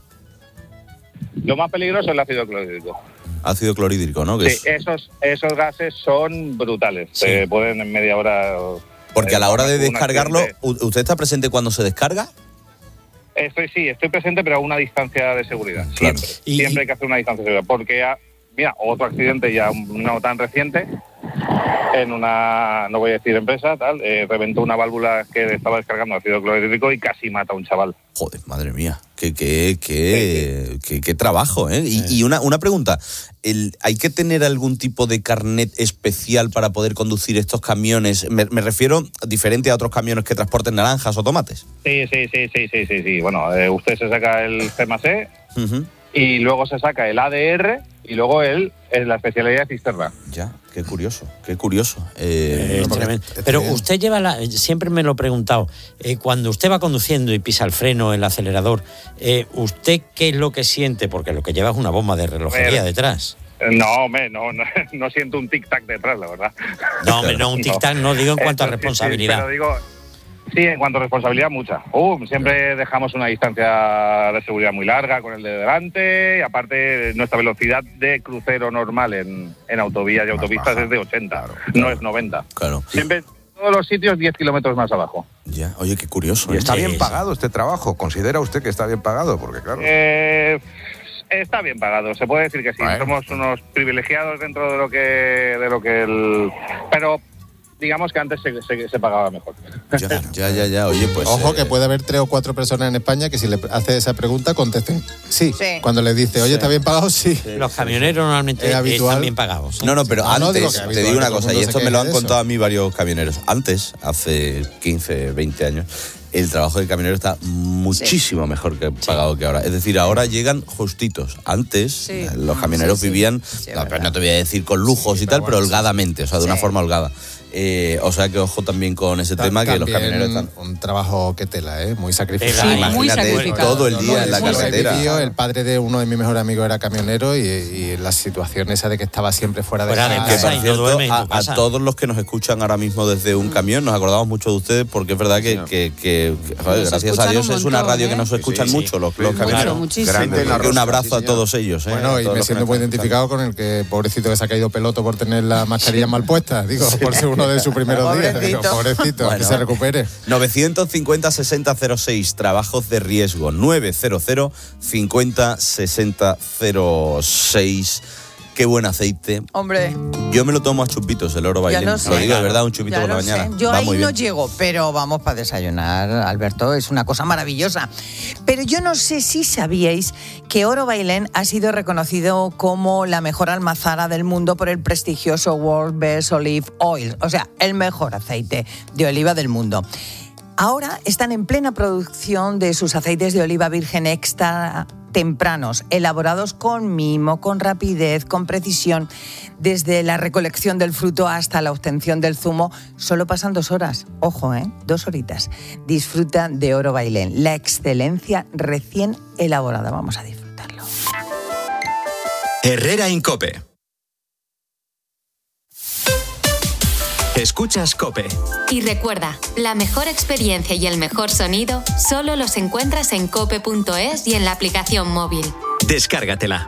Lo más peligroso es el ácido clorhídrico. Ácido clorhídrico, ¿no? Que Sí, es- esos, esos gases son brutales, se pueden en media hora... Porque a la hora de un descargarlo, accidente. ¿u- ¿usted está presente cuando se descarga? Estoy, sí, estoy presente, pero a una distancia de seguridad. Claro. Siempre. Siempre hay que hacer una distancia de seguridad. Porque, ah, mira, otro accidente ya no tan reciente, en una, no voy a decir empresa, tal, eh, reventó una válvula que estaba descargando ácido clorhídrico y casi mata a un chaval. Joder, madre mía, qué, qué, qué, qué, qué trabajo, ¿eh? Y, y una, una pregunta, el, ¿hay que tener algún tipo de carnet especial para poder conducir estos camiones? Me, me refiero diferente a otros camiones que transporten naranjas o tomates. Sí, sí, sí, sí, sí, sí, sí. Bueno, eh, usted se saca el C M C uh-huh. y luego se saca el A D R y luego el, el la especialidad de cisterna. Ya, qué curioso, qué curioso. Eh, eh, tremendo. Pero usted lleva la, siempre me lo he preguntado, eh, cuando usted va conduciendo y pisa el freno, el acelerador, eh, ¿usted qué es lo que siente? Porque lo que lleva es una bomba de relojería detrás. No, hombre, no, no, no siento un tic-tac detrás, la verdad. No, hombre, no, un tic-tac no, digo en cuanto Esto, a responsabilidad. Sí, sí, pero digo, sí, en cuanto a responsabilidad, mucha. Uh, siempre dejamos una distancia de seguridad muy larga con el de delante, y aparte nuestra velocidad de crucero normal en, en autovías y autopistas es de ochenta, claro, claro. No es noventa. Claro. Siempre en todos los sitios diez kilómetros más abajo. Ya, oye, qué curioso. ¿Y está ¿eh? bien sí, pagado sí. este trabajo? ¿Considera usted que está bien pagado? Porque claro... Eh... Está bien pagado, se puede decir que sí. Bueno. Somos unos privilegiados dentro de lo que de lo que el, pero digamos que antes se, se, se pagaba mejor. Ya, ya, ya, ya. Oye, pues ojo eh... que puede haber tres o cuatro personas en España que si le hace esa pregunta contesten sí. sí. Cuando le dice, oye, sí. ¿está bien pagado? Sí. sí. Los camioneros normalmente es habitual. Están bien pagados. ¿Sí? No, no, pero ah, antes, no, digo que te digo una cosa, y esto me lo han de contado a mí varios camioneros. Antes, hace quince, veinte años, el trabajo del camionero está muchísimo sí. mejor que pagado sí. que ahora. Es decir, ahora llegan justitos. Antes sí. los camioneros sí, sí. vivían, sí, no, no te voy a decir con lujos sí, y tal, pero, bueno, pero holgadamente, o sea, de sí. una forma holgada. Eh, o sea que ojo también con ese Ta- tema que los camioneros están... un trabajo que tela, ¿eh? Muy sacrificado. Sí, imagínate, muy sacrificado. Todo el día no, no, en la carretera. El padre de uno de mis mejores amigos era camionero y, y la situación esa de que estaba siempre fuera de casa. Que, por cierto, a, a todos los que nos escuchan ahora mismo desde un camión, nos acordamos mucho de ustedes porque es verdad que, que, que, que joder, gracias a Dios un montón, es una radio ¿eh? que nos escuchan sí, sí. mucho los, los camioneros. Claro, un abrazo sí, a todos ellos. ¿eh? Bueno, y me siento muy identificado con el que pobrecito que se ha caído peloto por tener la mascarilla mal puesta, digo, por ser uno de sus primeros días. Pobrecito, pobrecito bueno, que se recupere. novecientos cincuenta sesenta cero seis, trabajos de riesgo. novecientos cincuenta sesenta cero seis. Qué buen aceite. Hombre. Yo me lo tomo a chupitos, el Oro Bailén. Lo, lo digo de verdad, un chupito ya por la mañana. Sé. Yo Va ahí muy no bien. llego, pero vamos para desayunar, Alberto, es una cosa maravillosa. Pero yo no sé si sabíais que Oro Bailén ha sido reconocido como la mejor almazara del mundo por el prestigioso World Best Olive Oil, o sea, el mejor aceite de oliva del mundo. Ahora están en plena producción de sus aceites de oliva virgen extra tempranos, elaborados con mimo, con rapidez, con precisión. Desde la recolección del fruto hasta la obtención del zumo, solo pasan dos horas. Ojo, ¿eh? Dos horitas. Disfruta de Oro Bailén, la excelencia recién elaborada. Vamos a disfrutarlo. Herrera Incope. Escuchas COPE. Y recuerda, la mejor experiencia y el mejor sonido solo los encuentras en cope punto es y en la aplicación móvil. Descárgatela.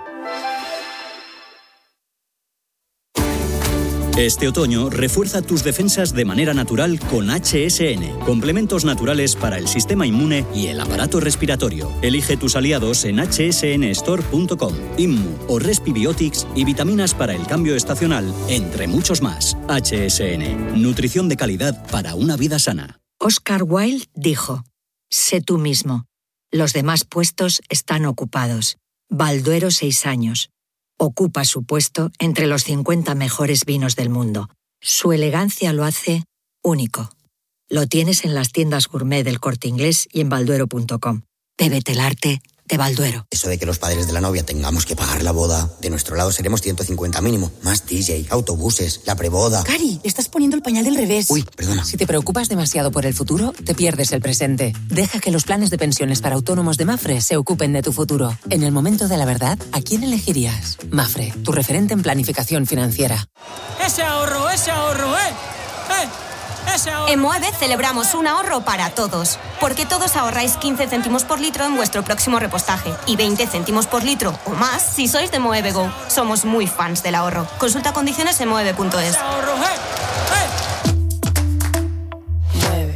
Este otoño, refuerza tus defensas de manera natural con H S N. Complementos naturales para el sistema inmune y el aparato respiratorio. Elige tus aliados en hache ese ene store punto com. Inmu o Respibiotics y vitaminas para el cambio estacional, entre muchos más. H S N. Nutrición de calidad para una vida sana. Oscar Wilde dijo: sé tú mismo. Los demás puestos están ocupados. Balduero, seis años. Ocupa su puesto entre los cincuenta mejores vinos del mundo. Su elegancia lo hace único. Lo tienes en las tiendas gourmet del Corte Inglés y en balduero punto com. Bébete el arte de Balduero. Eso de que los padres de la novia tengamos que pagar la boda, de nuestro lado seremos ciento cincuenta mínimo. Más D J, autobuses, la preboda. Cari, estás poniendo el pañal del revés. Uy, perdona. Si te preocupas demasiado por el futuro, te pierdes el presente. Deja que los planes de pensiones para autónomos de Mafre se ocupen de tu futuro. En el momento de la verdad, ¿a quién elegirías? Mafre, tu referente en planificación financiera. ¡Ese ahorro, ese ahorro, eh! ¡Eh! En Moeve celebramos un ahorro para todos, porque todos ahorráis quince céntimos por litro en vuestro próximo repostaje y veinte céntimos por litro o más si sois de Moeve Go. Somos muy fans del ahorro. Consulta condiciones en moeve punto es.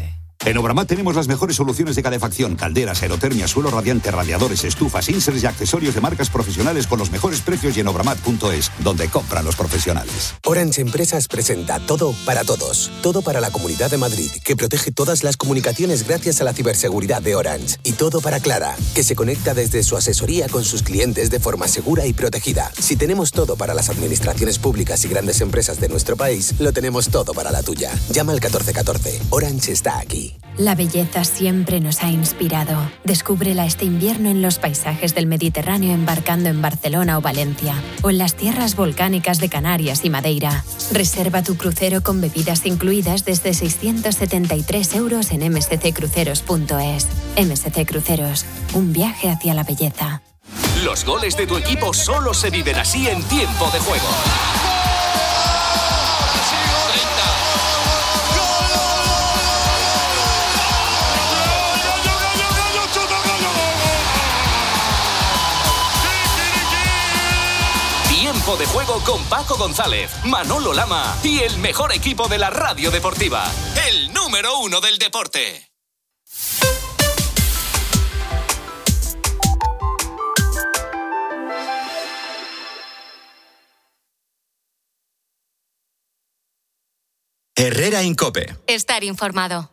En Obramat tenemos las mejores soluciones de calefacción, calderas, aerotermia, suelo radiante, radiadores, estufas, inserts y accesorios de marcas profesionales con los mejores precios y en obramat punto es, donde compran los profesionales. Orange Empresas presenta Todo para Todos. Todo para la Comunidad de Madrid, que protege todas las comunicaciones gracias a la ciberseguridad de Orange. Y todo para Clara, que se conecta desde su asesoría con sus clientes de forma segura y protegida. Si tenemos todo para las administraciones públicas y grandes empresas de nuestro país, lo tenemos todo para la tuya. Llama al catorce catorce. Orange está aquí. La belleza siempre nos ha inspirado. Descúbrela este invierno en los paisajes del Mediterráneo embarcando en Barcelona o Valencia, o en las tierras volcánicas de Canarias y Madeira. Reserva tu crucero con bebidas incluidas desde seiscientos setenta y tres euros en m s c cruceros punto es. M S C Cruceros, un viaje hacia la belleza. Los goles de tu equipo solo se viven así en Tiempo de Juego. Tiempo de Juego con Paco González, Manolo Lama y el mejor equipo de la radio deportiva, el número uno del deporte. Herrera Incope. Estar informado.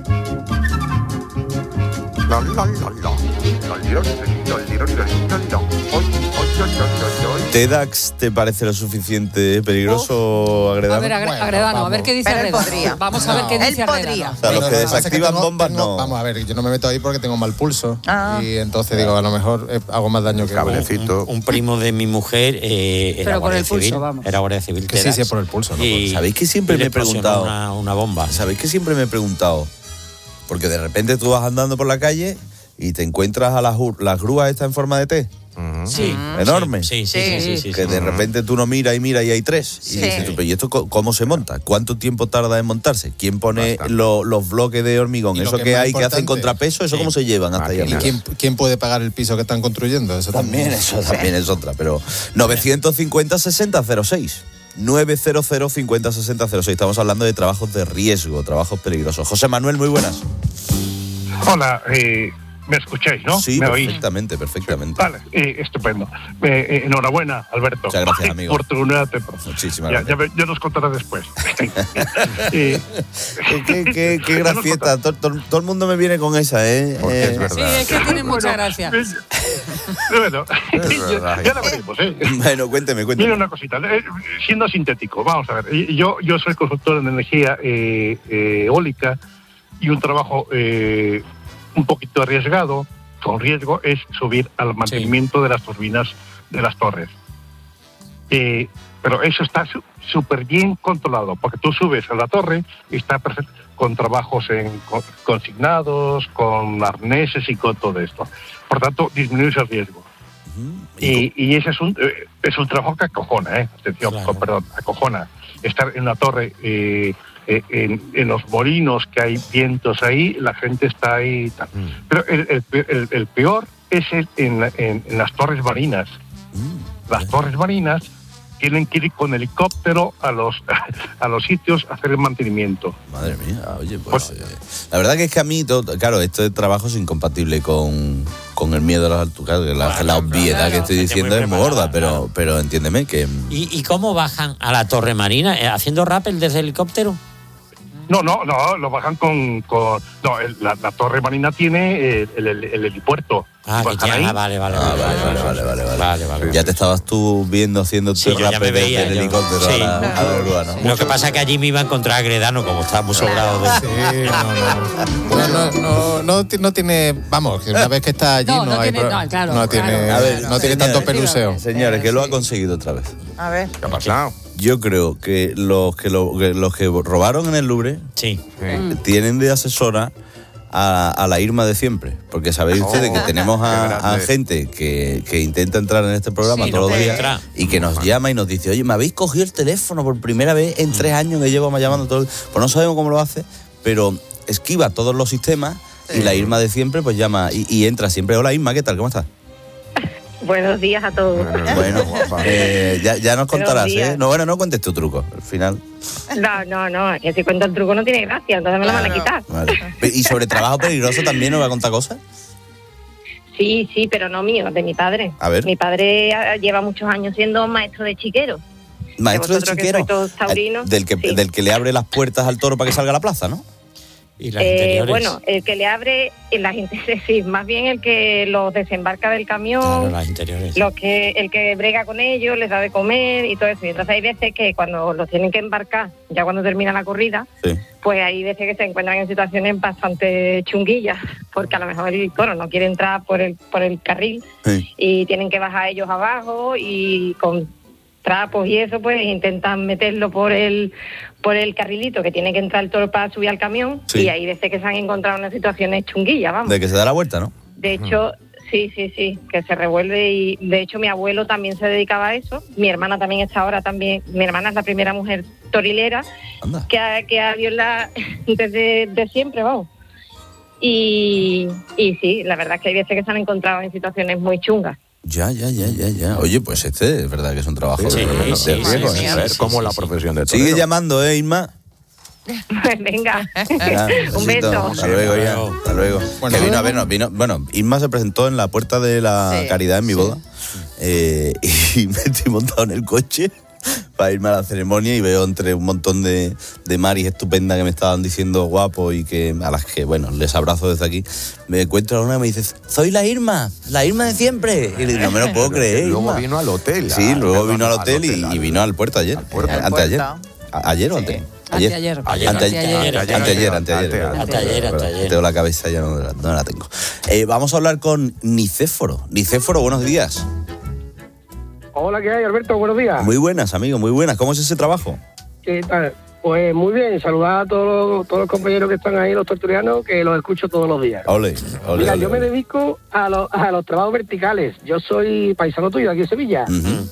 ¿TEDx te parece lo suficiente peligroso, Agredano? A ver, Agre- Bueno, Agredano, a vamos. ver qué dice Pero él Agredano. podría. Vamos a ver No. qué Él dice podría. Agredano. O sea, los Pero que lo pasa es que desactivan tengo- bombas tengo- no. Vamos a ver, yo no me meto ahí porque tengo mal pulso. Ah. Y entonces digo, a lo mejor eh, hago más daño que... Cablecito. Un primo de mi mujer eh, era Pero por guardia el pulso, civil. vamos. Era guardia civil. Que sí, TEDx, sí, es por el pulso, ¿no? y- ¿Sabéis que siempre y me le he preguntado? explosionó Una, una bomba. ¿Sabéis que siempre me he preguntado? Porque de repente tú vas andando por la calle y te encuentras a las, ur- las grúas estas en forma de T. Sí. Enorme. Sí, sí, sí, sí, sí, Que sí. de repente tú no miras y miras y hay tres. Sí. Y dices tú, pero ¿y esto co- cómo se monta? ¿Cuánto tiempo tarda en montarse? ¿Quién pone lo- los bloques de hormigón? Y lo Eso que que, es más hay que hacen importante, contrapeso, ¿eso sí. cómo se llevan hasta ahí ¿Y arriba? quién, quién puede pagar el piso que están construyendo? Eso también. También, eso también es otra, pero novecientos cincuenta sesenta cero seis. novecientos cincuenta sesenta cero seis. Estamos hablando de trabajos de riesgo, trabajos peligrosos. José Manuel, muy buenas. Hola, eh, ¿me escucháis, no? Sí, ¿Me oís? perfectamente, perfectamente. Vale, eh, estupendo. Eh, eh, enhorabuena, Alberto. Muchas gracias, amigo. Por tu nueva temporada. Muchísimas Ya, gracias. ya, ve- ya nos contarás después. Eh, Qué, qué, qué, qué gracieta. Todo, todo- todo el mundo me viene con esa, ¿eh? Porque Eh, es verdad. Sí, es que tiene mucha Bueno, gracia. bueno, Es ya, verdad. ya la veremos, ¿eh? Bueno, cuénteme, cuénteme. Mira una cosita, eh, siendo sintético, vamos a ver. eh, Yo, yo soy consultor en energía eh, eh, eólica y un trabajo eh, un poquito arriesgado, con riesgo, es subir al mantenimiento de las turbinas de las torres. Eh, pero eso está súper bien controlado, porque tú subes a la torre y está perfecto, con trabajos en, con- consignados, con arneses y con todo esto. Por tanto, disminuyes el riesgo. Y, y ese es un, eh, es un trabajo que acojona, ¿eh? Atención, Claro. con- perdón, acojona. Estar en una torre, eh, eh, en, en los molinos que hay vientos ahí, la gente está ahí y tal. Pero el, el pe- el- el peor es el- en, la- en- en las torres marinas. Las torres marinas tienen que ir con helicóptero a los, a los sitios a hacer el mantenimiento. Madre mía, oye, pues... eh, la verdad que es que a mí, todo- claro, este trabajo es incompatible con, con el miedo a las alturas. La, Claro, la obviedad claro, que estoy gente diciendo muy es muy preparada, gorda, pero, pero entiéndeme que... ¿Y, ¿Y cómo bajan a la Torre Marina? ¿Eh, ¿Haciendo rappel desde el helicóptero? No, no, no, lo bajan con... con no, el- la, la torre marina tiene eh, el, el- el helipuerto. Ah, que Bajan ya, ahí. ah, vale, vale, Ah, vale, vale, vale, vale, vale, vale. vale, vale. Ya te estabas tú viendo haciendo Sí, tu yo ya rappel me veía, desde el yo- helicóptero sí. a la, a la grúa, ¿no? Lo que pasa es que allí me iba a encontrar a Agredano, como estaba muy sobrado. De... Sí, no, no. No, no, no, no, ti- no tiene. Vamos, que una vez que está allí No, no, no hay. tiene- pro- no, claro, no tiene, claro. A ver, no tiene tanto peluseo. Señores, que lo ha conseguido otra vez. A ver. ¿Qué ha pasado? Yo creo que los que, lo- que los que robaron en el Louvre Sí. Mm. tienen de asesora a, a la Irma de siempre. Porque sabéis Oh, ustedes que tenemos qué a, a grande. gente que, que intenta entrar en este programa Sí, todos no los puede días entrar. y que nos llama y nos dice, oye, me habéis cogido el teléfono por primera vez en tres años que llevo llamando todo el... Pues no sabemos cómo lo hace, pero esquiva todos los sistemas y la Irma de siempre pues llama y, y entra siempre. Hola Irma, ¿qué tal? ¿Cómo estás? Buenos días a todos. Bueno, eh, ya, ya nos contarás, Buenos días. ¿eh? No, bueno, no cuentes tu truco, al final. No, no, no, es que si cuento el truco no tiene gracia, entonces me lo van a quitar. Vale. ¿Y sobre trabajo peligroso también nos va a contar cosas? Sí, sí, pero no mío, de mi padre. A ver. Mi padre ah, lleva muchos años siendo maestro de chiquero. Maestro de vosotros que chiquero. sois todos taurinos, Del que, sí. del que le abre las puertas al toro para que salga a la plaza, ¿no? Y Eh, bueno, el que le abre en las interiores, sí, más bien el que los desembarca del camión, Claro, las interiores. los que, el que brega con ellos, les da de comer y todo eso. Y entonces hay veces que cuando los tienen que embarcar, ya cuando termina la corrida, Sí. pues hay veces que se encuentran en situaciones bastante chunguillas, porque a lo mejor el toro no quiere entrar por el, por el carril Sí. y tienen que bajar ellos abajo y con trapos y eso, pues intentan meterlo por el por el carrilito que tiene que entrar el toro para subir al camión. Sí. Y hay veces que se han encontrado en situaciones chunguillas, vamos. De que se da la vuelta, ¿no? De hecho, sí, sí, sí, que se revuelve y de hecho mi abuelo también se dedicaba a eso. Mi hermana también está ahora también, mi hermana es la primera mujer torilera que ha, que ha habido la, desde de siempre, vamos. Y, y sí, la verdad es que hay veces que se han encontrado en situaciones muy chungas. Ya, ya, ya, ya, ya. Oye, pues este es verdad que es un trabajo Sí, de, sí, de sí, riesgo, sí, ¿eh? sí, ver Sí, cómo sí, la sí. profesión de Sigue torero. llamando, ¿eh, Isma? Venga. Ya, Un besito. beso. Hasta luego, ya. Hasta luego. Bueno, que vino a vernos, vino, bueno, Isma se presentó en la puerta de la Sí, Caridad en mi boda. Eh, y me estoy montado en el coche para irme a la ceremonia y veo entre un montón de, de maris estupendas que me estaban diciendo guapo y que a las que, bueno, les abrazo desde aquí. Me encuentro a una y me dice, soy la Irma, la Irma de siempre. Y le digo, no me lo puedo creer, Luego Irma. vino al hotel. Sí, a- luego perdón, vino al al hotel, hotel, y, al- y vino al puerto ayer. puerto. Eh, Anteayer. A- ¿Ayer o antes? Ayer. Anteayer. Ayer, anteayer, Anteayer, anteayer, anteayer, anteayer, anteayer, Verdad, anteayer. Tengo la cabeza ya, no la, no la tengo. Eh, vamos a hablar con Nicéforo. Nicéforo, buenos días. Hola, ¿qué hay, Alberto? Buenos días. Muy buenas, amigo, muy buenas. ¿Cómo es ese trabajo? ¿Qué tal? Pues muy bien, saludar a todos los, todos los compañeros que están ahí, los tertulianos, que los escucho todos los días. Ole, ole, Mira, ole, yo me ole. dedico a, los- a los trabajos verticales. Yo soy paisano tuyo aquí en Sevilla,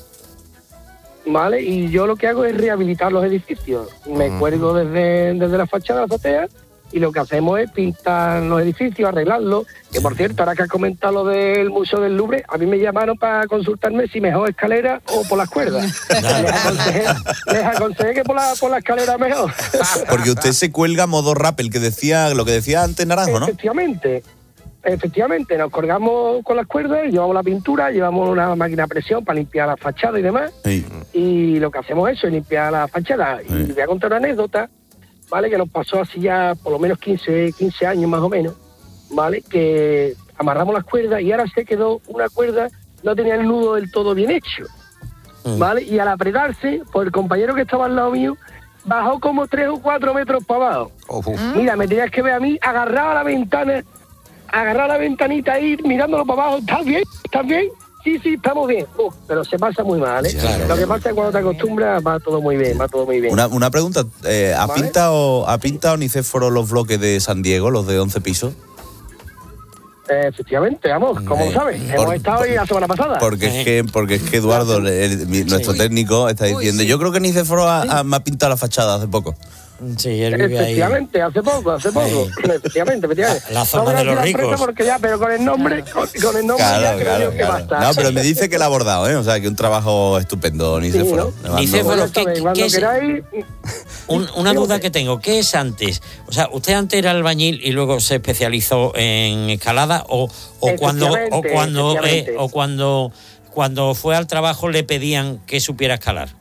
Ujú. ¿vale? Y yo lo que hago es rehabilitar los edificios. Me cuelgo desde, desde la fachada de la azotea y lo que hacemos es pintar los edificios, arreglarlos. Que por cierto, ahora que has comentado lo del Museo del Louvre, a mí me llamaron para consultarme si mejor escalera o por las cuerdas. les, aconsejé, les aconsejé que por la, por la escalera mejor. Porque usted se cuelga modo rap, el que decía, lo que decía antes Naranjo, ¿no? Efectivamente, efectivamente, nos colgamos con las cuerdas, llevamos la pintura, llevamos una máquina a presión para limpiar la fachada y demás, Sí. y lo que hacemos es eso, es limpiar la fachada. Y Sí. voy a contar una anécdota, ¿vale? Que nos pasó así ya por lo menos quince, quince años más o menos, ¿vale? Que amarramos las cuerdas y ahora se quedó una cuerda, no tenía el nudo del todo bien hecho, ¿vale? Y al apretarse, pues el compañero que estaba al lado mío bajó como tres o cuatro metros para abajo. Mira, me tenías que ver a mí agarrado a la ventana, agarrar la ventanita ahí, mirándolo para abajo. ¿Estás bien? ¿Estás bien? Sí, sí, estamos bien. Uf, pero se pasa muy mal, ¿eh? Claro. Lo que pasa es que cuando te acostumbras va todo muy bien, va todo muy bien. Una, una pregunta, eh, ¿ha, Vale. pintado, ¿ha pintado Nicéforo los bloques de San Diego, los de once pisos? Eh, efectivamente, vamos, ¿cómo Sí. lo sabes? Por- Hemos estado ahí la semana pasada. Porque es que, porque es que Eduardo, el- mi- nuestro técnico, está diciendo, yo creo que Nicéforo ha, ha- me ha pintado la fachada hace poco. Sí, él vive ahí. Efectivamente, hace poco, hace poco. Efectivamente, efectivamente. La zona No voy a de los decir la empresa ricos. Porque ya, pero con el nombre, con, con el nombre ya Claro, creo claro, yo que claro. basta. No, pero me dice que la ha abordado, ¿eh? O sea, que un trabajo estupendo, Nicéforo. Le mando- Nicéforo, ¿qué, qué- Cuando qué es? queráis, Un- una duda que tengo, ¿qué es antes? O sea, ¿usted antes era albañil y luego se especializó en escalada o, o cuando o Efectivamente, cuando eh, efectivamente. o cuando cuando fue al trabajo le pedían que supiera escalar?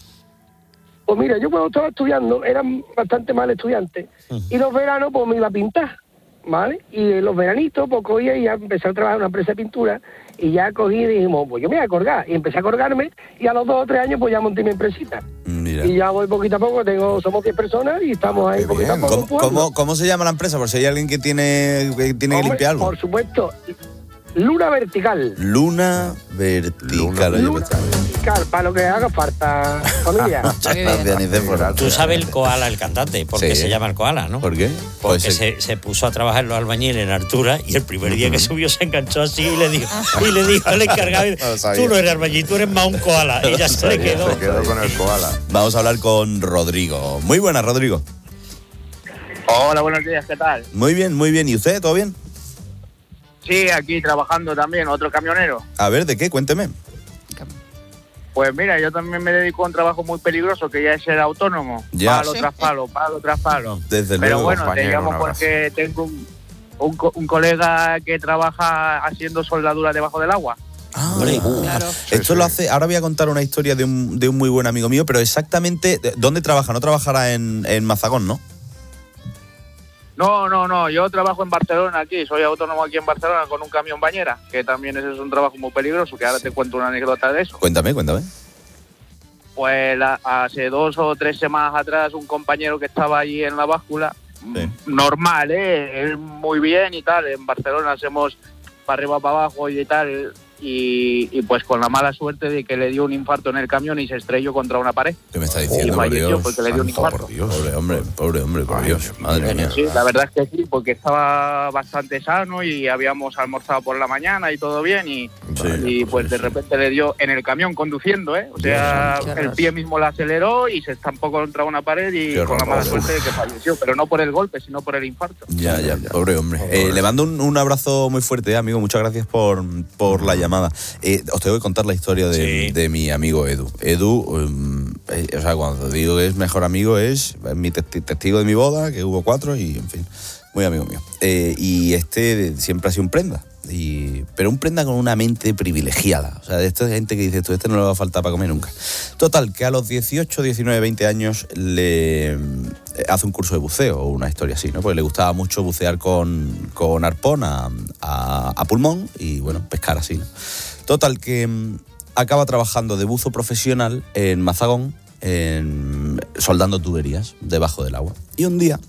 pues mira, yo cuando estaba estudiando, era bastante mal estudiante, y los veranos pues me iba a pintar, ¿vale? Y en los veranitos pues cogía y ya empecé a trabajar en una empresa de pintura, y ya cogí y dijimos, pues yo me voy a colgar, y empecé a colgarme, y a los dos o tres años pues ya monté mi empresita. Mira. Y ya voy poquito a poco, tengo somos diez personas y estamos ahí poquito a poco. ¿Cómo, jugando. cómo, cómo se llama la empresa? Por si hay alguien que tiene que, tiene que Hombre, limpiar algo. Por supuesto, Luna Vertical. Luna Vertical. oye, Luna Vertical, para lo que haga falta, familia. Gracias, Nicéforo. Tú sabes el koala, el cantante, porque Sí. se llama el koala, ¿no? ¿Por qué? Porque Pues, se, se puso a trabajar en los albañiles en Artura y el primer día que subió se enganchó así y le dijo, y le dijo al encargado, No lo sabía. tú no eres albañil, tú eres más un koala. Y ya se le quedó. Se quedó con el koala. Vamos a hablar con Rodrigo. Muy buenas, Rodrigo. Hola, buenos días, ¿qué tal? Muy bien, muy bien. ¿Y usted? ¿Todo bien? Sí, aquí trabajando también, otro camionero. A ver, ¿de qué? Cuénteme. Pues mira, yo también me dedico a un trabajo muy peligroso, que ya es ser autónomo. Ya. Palo tras palo, palo tras palo. Desde Pero luego, bueno, te compañero, llamo un abrazo. porque tengo un, un, co- un colega que trabaja haciendo soldadura debajo del agua. Hombre, esto lo hace. Ahora voy a contar una historia de un, de un muy buen amigo mío, pero exactamente, ¿dónde trabaja? No trabajará en, en Mazagón, ¿no? No, no, no, yo trabajo en Barcelona aquí, soy autónomo aquí en Barcelona con un camión bañera, que también ese es un trabajo muy peligroso, que ahora te cuento una anécdota de eso. Cuéntame, cuéntame. Pues la- hace dos o tres semanas atrás un compañero que estaba allí en la báscula, Sí. normal, ¿eh? Él muy bien y tal, en Barcelona hacemos para arriba, para abajo y tal, y, y pues con la mala suerte de que le dio un infarto en el camión y se estrelló contra una pared. ¿Qué me está Y diciendo, por falleció Dios? porque le dio un Santo, infarto. por Dios. Pobre hombre, pobre hombre, por Dios. Madre mía. Sí, la verdad es que sí, porque estaba bastante sano y habíamos almorzado por la mañana y todo bien y, y pues de repente le dio en el camión conduciendo, ¿eh? O sea, Dios, qué el horror. pie mismo la aceleró y se estampó contra una pared y Qué con la horror. mala suerte de que falleció, pero no por el golpe, sino por el infarto. Ya, ya, pobre hombre. Eh, le mando un, un abrazo muy fuerte, eh, amigo. Muchas gracias por, por la llamada. Eh, os tengo que contar la historia de, de mi amigo Edu. Edu, um, eh, o sea, cuando digo que es mejor amigo, es mi testi- testigo de mi boda, que hubo cuatro, y en fin, muy amigo mío. Eh, y este siempre ha sido un prenda. Y, pero un prenda con una mente privilegiada. O sea, de esta gente que dice, tú, este no le va a faltar para comer nunca. Total, que a los dieciocho, diecinueve, veinte años le eh, hace un curso de buceo o una historia así, ¿no? Porque le gustaba mucho bucear con, con arpón a, a, a pulmón y, bueno, pescar así, ¿no? Total, que mm, acaba trabajando de buzo profesional en Mazagón, en, soldando tuberías debajo del agua. Y un día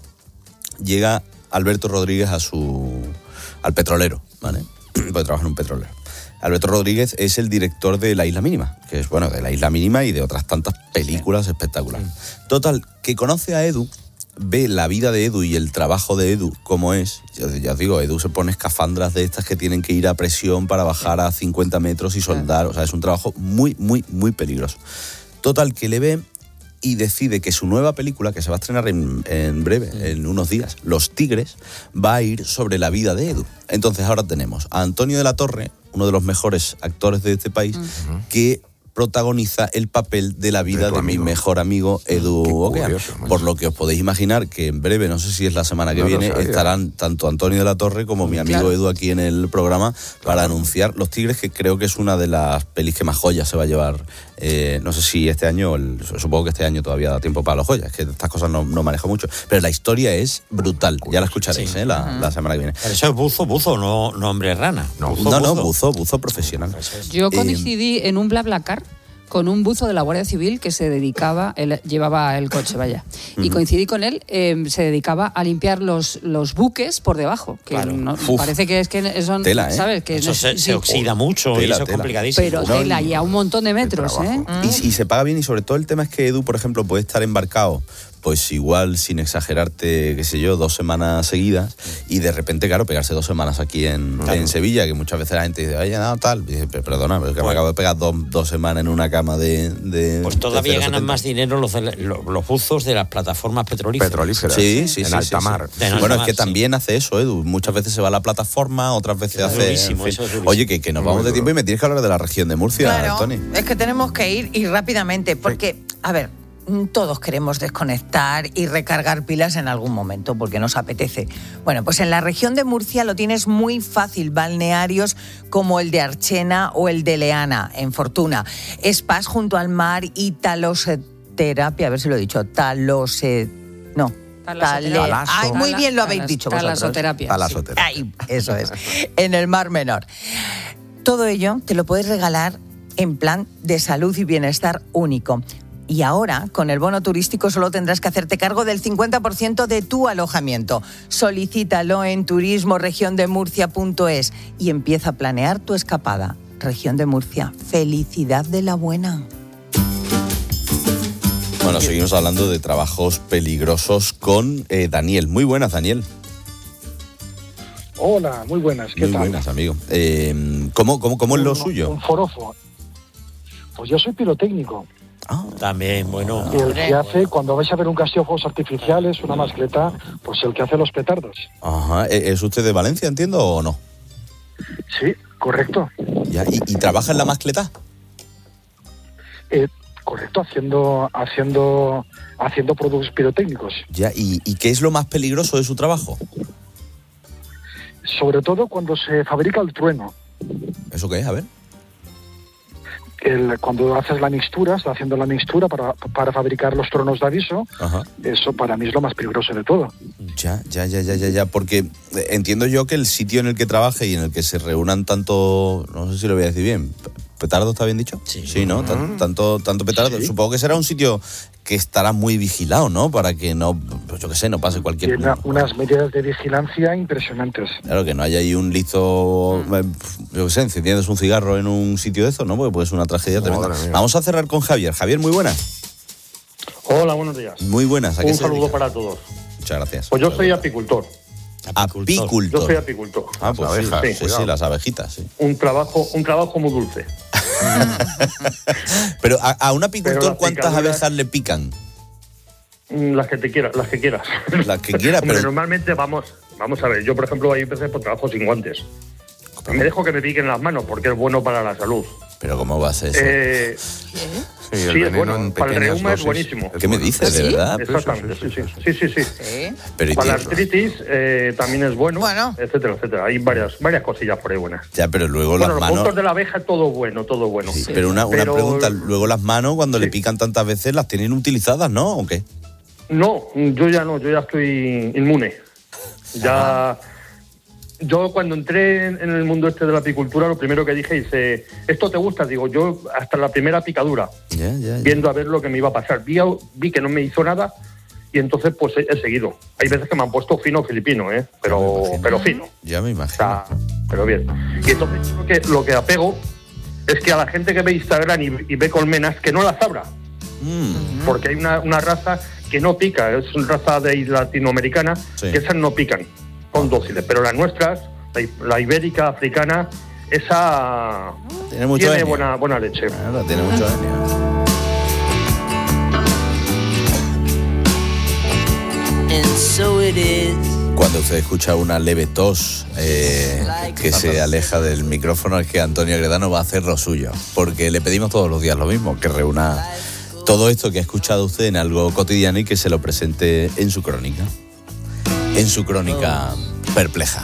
llega Alberto Rodríguez a su al petrolero, ¿vale? Porque trabaja en un petrolero. Alberto Rodríguez es el director de La Isla Mínima, que es, bueno, de La Isla Mínima y de otras tantas películas espectaculares. Total, que conoce a Edu, ve la vida de Edu y el trabajo de Edu como es. Ya, ya os digo, Edu se pone escafandras de estas que tienen que ir a presión para bajar a cincuenta metros y soldar. O sea, es un trabajo muy, muy, muy peligroso. Total, que le ve y decide que su nueva película, que se va a estrenar en, en breve, en unos días, Los Tigres, va a ir sobre la vida de Edu. Entonces ahora tenemos a Antonio de la Torre, uno de los mejores actores de este país, uh-huh. que protagoniza el papel de la vida de, de mi mejor amigo Edu Oquea. Por lo que os podéis imaginar que en breve, no sé si es la semana que no viene, estarán tanto Antonio de la Torre como mi amigo claro. Edu aquí en el programa para claro. anunciar Los Tigres, que creo que es una de las pelis que más joyas se va a llevar. Eh, no sé si este año, el, supongo que este año todavía da tiempo para los joyas, que estas cosas no, no manejo mucho, pero la historia es brutal, ya la escucharéis sí. eh, la, uh-huh. la semana que viene. Pero eso es buzo, buzo, no, no hombre rana. No, buzo, no, buzo. no, buzo, buzo profesional. Yo coincidí eh, en un BlaBlaCar con un buzo de la Guardia Civil que se dedicaba, él llevaba el coche, vaya, uh-huh. y coincidí con él, eh, se dedicaba a limpiar los, los buques por debajo, que claro. no, parece que es que son, tela, ¿eh? ¿sabes? Que eso no, se, sí. se oxida mucho tela, y eso tela. Es complicadísimo. Pero tela, y a un montón de metros, ¿eh? Y, y se paga bien, y sobre todo el tema es que Edu, por ejemplo, puede estar embarcado pues igual, sin exagerarte, qué sé yo, dos semanas seguidas y de repente, claro, pegarse dos semanas aquí en, claro. en Sevilla, que muchas veces la gente dice, oye, no, tal, y dice, perdona, pero es que bueno. me acabo de pegar dos, dos semanas en una cama de... de pues todavía de ganan más dinero los, los, los buzos de las plataformas petrolíferas. Petrolíferas. Sí, sí, en sí. alta sí, mar. Sí. En bueno, alta es que mar, también sí. hace eso, Edu. Muchas veces se va a la plataforma, otras veces es hace... Durísimo, en fin. eso es Oye, que, que nos vamos de tiempo y me tienes que hablar de la región de Murcia, claro, Tony. Es que tenemos que ir y rápidamente, porque, a ver... todos queremos desconectar y recargar pilas en algún momento porque nos apetece. Bueno, pues en la región de Murcia lo tienes muy fácil. Balnearios como el de Archena o el de Leana, en Fortuna. Spas junto al mar y taloterapia, a ver si lo he dicho, talose... No. Tale... Ay, muy bien lo habéis dicho vosotros. Talasoterapia. Talasoterapia. Ay, eso es. En el Mar Menor. Todo ello te lo puedes regalar en plan de salud y bienestar único. Y ahora, con el bono turístico, solo tendrás que hacerte cargo del cincuenta por ciento de tu alojamiento. Solicítalo en turismo región de murcia punto es y empieza a planear tu escapada. Región de Murcia, felicidad de la buena. Bueno, seguimos hablando de trabajos peligrosos con eh, Daniel. Muy buenas, Daniel. Hola, muy buenas. ¿Qué muy tal? Muy buenas, amigo. Eh, ¿Cómo, cómo, cómo es lo un, suyo? Un forofo. Pues yo soy pirotécnico. Ah, también, bueno. El que hace, cuando vais a ver un castillo de fuegos artificiales, una mascleta, pues el que hace los petardos. Ajá. ¿Es usted de Valencia, entiendo, o no? Sí, correcto. Ya, ¿y, y trabaja en la mascleta? Eh, correcto, haciendo haciendo haciendo productos pirotécnicos. Ya, ¿y, ¿y qué es lo más peligroso de su trabajo? Sobre todo cuando se fabrica el trueno. ¿Eso qué es? A ver. El, cuando haces la mixtura, estás haciendo la mixtura para, para fabricar los tronos de aviso, Ajá. Eso para mí es lo más peligroso de todo. Ya, ya, ya, ya, ya, ya, porque entiendo yo que el sitio en el que trabaje y en el que se reúnan tanto, no sé si lo voy a decir bien, ¿petardo está bien dicho? Sí. Sí, ¿no? Tan- tanto, tanto petardo. Sí. Supongo que será un sitio que estará muy vigilado, ¿no? Para que no, pues yo qué sé, no pase cualquier... Tiene unas medidas de vigilancia impresionantes. Claro, que no haya ahí un listo, eh, yo qué sé, encendiéndose un cigarro en un sitio de eso, ¿no? Porque puede ser una tragedia tremenda. Vamos a cerrar con Javier. Javier, muy buenas. Hola, buenos días. Muy buenas. ¿A qué Un se saludo dedica? para todos. Muchas gracias. Pues yo soy apicultor. Apicultor. Yo soy apicultor. Ah, pues sí, Sí, sí, sí, las abejitas, sí. Un trabajo, un trabajo muy dulce. Pero a, a un apicultor, Pero las ¿cuántas picaduras- abejas le pican? Mm, Las que te quieras, las que quieras. Las que quieras, Hombre, pero... normalmente vamos, vamos a ver, yo por ejemplo hay veces por trabajo sin guantes. Me dejo que me piquen las manos porque es bueno para la salud. Pero ¿cómo va a ser eso? Eh, Sí, el sí, es veneno bueno, en para el pequeñas reuma es dosis. buenísimo. ¿Qué me dices, de verdad? Exactamente, sí, sí, sí, sí, sí. Pero, ¿y Para la tío? artritis eh, también es bueno, etcétera, etcétera. Hay varias, varias cosillas por ahí buenas. Ya, pero luego Bueno, las los manos... productos de la abeja, todo bueno, todo bueno. Sí, pero una, una Pero- pregunta, luego las manos cuando le pican tantas veces las tienen utilizadas, ¿no? ¿O qué? No, yo ya no, yo ya estoy inmune. Ya... Yo cuando entré en en el mundo este de la apicultura, lo primero que dije, dice, ¿esto te gusta? Digo, yo hasta la primera picadura, Ya, ya, ya. viendo a ver lo que me iba a pasar. Vi, a- vi que no me hizo nada y entonces pues he, he seguido. Hay veces que me han puesto fino filipino, ¿eh? Pero, pero fino. Ya me imagino. Pero bien. Y entonces yo creo que lo que apego es que a la gente que ve Instagram y, y ve colmenas, que no las abra. Mm. Porque hay una, una raza que no pica, es una raza de latinoamericana, Sí. que esas no pican, son dóciles. Pero las nuestras, la, i- la ibérica, africana, esa Tiene mucho tiene genio. buena, buena leche. Claro, tiene mucho genio. Cuando usted escucha una leve tos eh, que se aleja del micrófono, es que Antonio Gredano va a hacer lo suyo. Porque le pedimos todos los días lo mismo, que reúna todo esto que ha escuchado usted en algo cotidiano y que se lo presente en su crónica. En su crónica perpleja.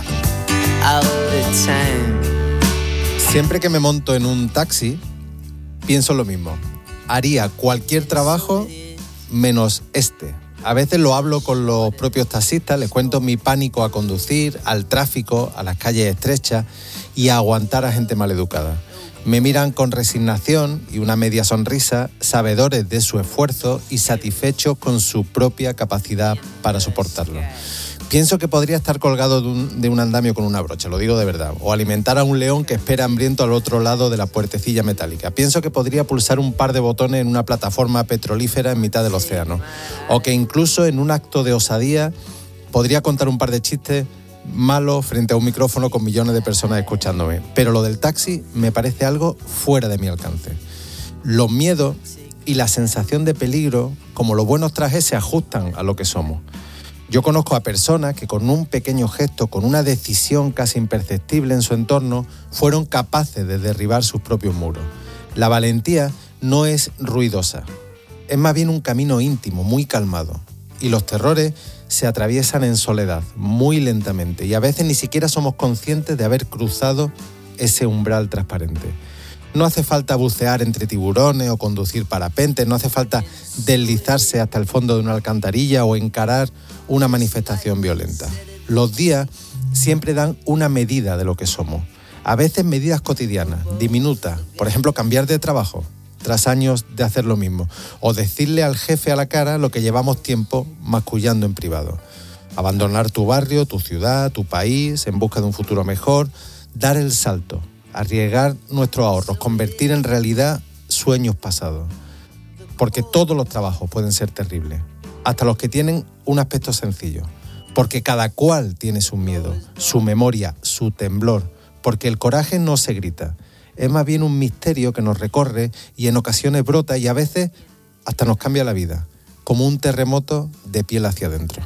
Siempre que me monto en un taxi, pienso lo mismo. Haría cualquier trabajo menos este. A veces lo hablo con los propios taxistas, les cuento mi pánico a conducir, al tráfico, a las calles estrechas y a aguantar a gente maleducada. Me miran con resignación y una media sonrisa, sabedores de su esfuerzo y satisfechos con su propia capacidad para soportarlo. Pienso que podría estar colgado de un, de un andamio con una brocha, lo digo de verdad, o alimentar a un león que espera hambriento al otro lado de la puertecilla metálica. Pienso que podría pulsar un par de botones en una plataforma petrolífera en mitad del océano, o que incluso en un acto de osadía podría contar un par de chistes malos frente a un micrófono con millones de personas escuchándome. Pero lo del taxi me parece algo fuera de mi alcance. Los miedos y la sensación de peligro, como los buenos trajes, se ajustan a lo que somos. Yo conozco a personas que con un pequeño gesto, con una decisión casi imperceptible en su entorno, fueron capaces de derribar sus propios muros. La valentía no es ruidosa, es más bien un camino íntimo, muy calmado. Y los terrores se atraviesan en soledad, muy lentamente, y a veces ni siquiera somos conscientes de haber cruzado ese umbral transparente. No hace falta bucear entre tiburones o conducir parapentes, no hace falta deslizarse hasta el fondo de una alcantarilla o encarar una manifestación violenta. Los días siempre dan una medida de lo que somos. A veces medidas cotidianas, diminutas, por ejemplo, cambiar de trabajo tras años de hacer lo mismo, o decirle al jefe a la cara lo que llevamos tiempo mascullando en privado. Abandonar tu barrio, tu ciudad, tu país, en busca de un futuro mejor, dar el salto, arriesgar nuestros ahorros, convertir en realidad sueños pasados. Porque todos los trabajos pueden ser terribles, hasta los que tienen un aspecto sencillo. Porque cada cual tiene su miedo, su memoria, su temblor. Porque el coraje no se grita, es más bien un misterio que nos recorre y en ocasiones brota y a veces hasta nos cambia la vida, como un terremoto de piel hacia adentro.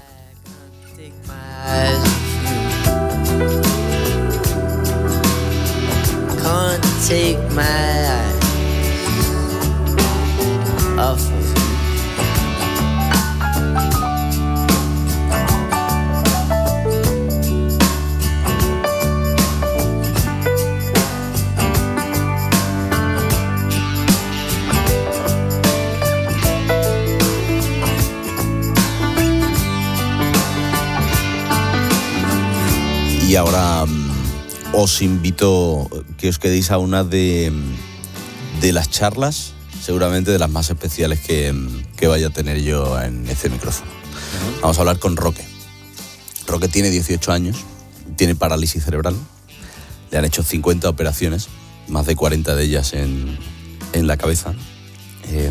take my eye off of you. Y ahora um, os invito que os quedéis a una de, de las charlas, seguramente de las más especiales que, que vaya a tener yo en este micrófono. Uh-huh. Vamos a hablar con Roque. Roque tiene dieciocho años, tiene parálisis cerebral, le han hecho cincuenta operaciones, más de cuarenta de ellas en, en la cabeza, eh,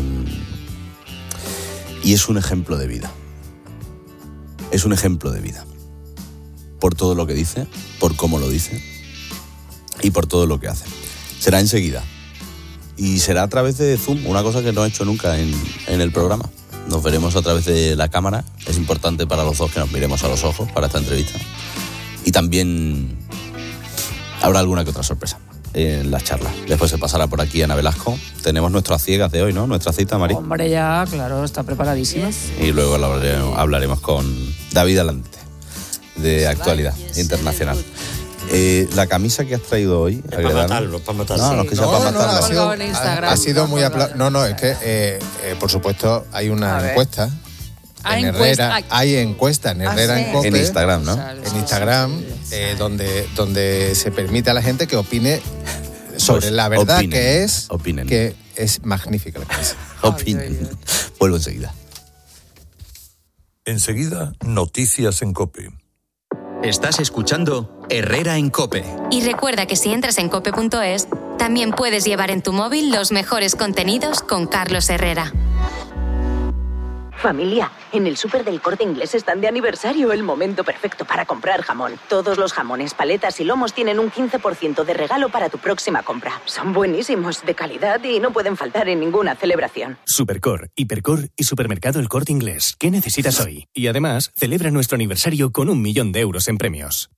y es un ejemplo de vida. Es un ejemplo de vida. Por todo lo que dice, por cómo lo dice y por todo lo que hace. Será enseguida. Y será a través de Zoom, una cosa que no he hecho nunca en, en el programa. Nos veremos a través de la cámara. Es importante para los dos que nos miremos a los ojos para esta entrevista. Y también habrá alguna que otra sorpresa en la charla. Después se pasará por aquí Ana Velasco. Tenemos nuestras ciegas de hoy, ¿no? Nuestra cita, Mari. Hombre, ya, claro, está preparadísima. Y luego hablaremos, hablaremos con David Alante, de actualidad internacional. Eh, la camisa que has traído hoy, es para matarlo, para matarlo. No, no, es que sea no, para no, matarlo. ha sido, ha, ha sido muy apla- No, no, es que, eh, eh, por supuesto, hay una encuesta. Hay en encuesta. Herrera, hay encuesta en Herrera Ah, sí. en Cope. En Instagram, ¿no? En Instagram, eh, donde, donde se permite a la gente que opine sobre Pues, la verdad opinen, que es opinen. que es magnífica la camisa. Opinen. Vuelvo enseguida. Enseguida, noticias en COPE. Estás escuchando Herrera en COPE. Y recuerda que si entras en cope punto es, también puedes llevar en tu móvil los mejores contenidos con Carlos Herrera. Familia, en el súper del Corte Inglés están de aniversario, el momento perfecto para comprar jamón. Todos los jamones, paletas y lomos tienen un quince por ciento de regalo para tu próxima compra. Son buenísimos, de calidad y no pueden faltar en ninguna celebración. Supercor, Hipercor y Supermercado El Corte Inglés. ¿Qué necesitas hoy? Y además, celebra nuestro aniversario con un millón de euros en premios.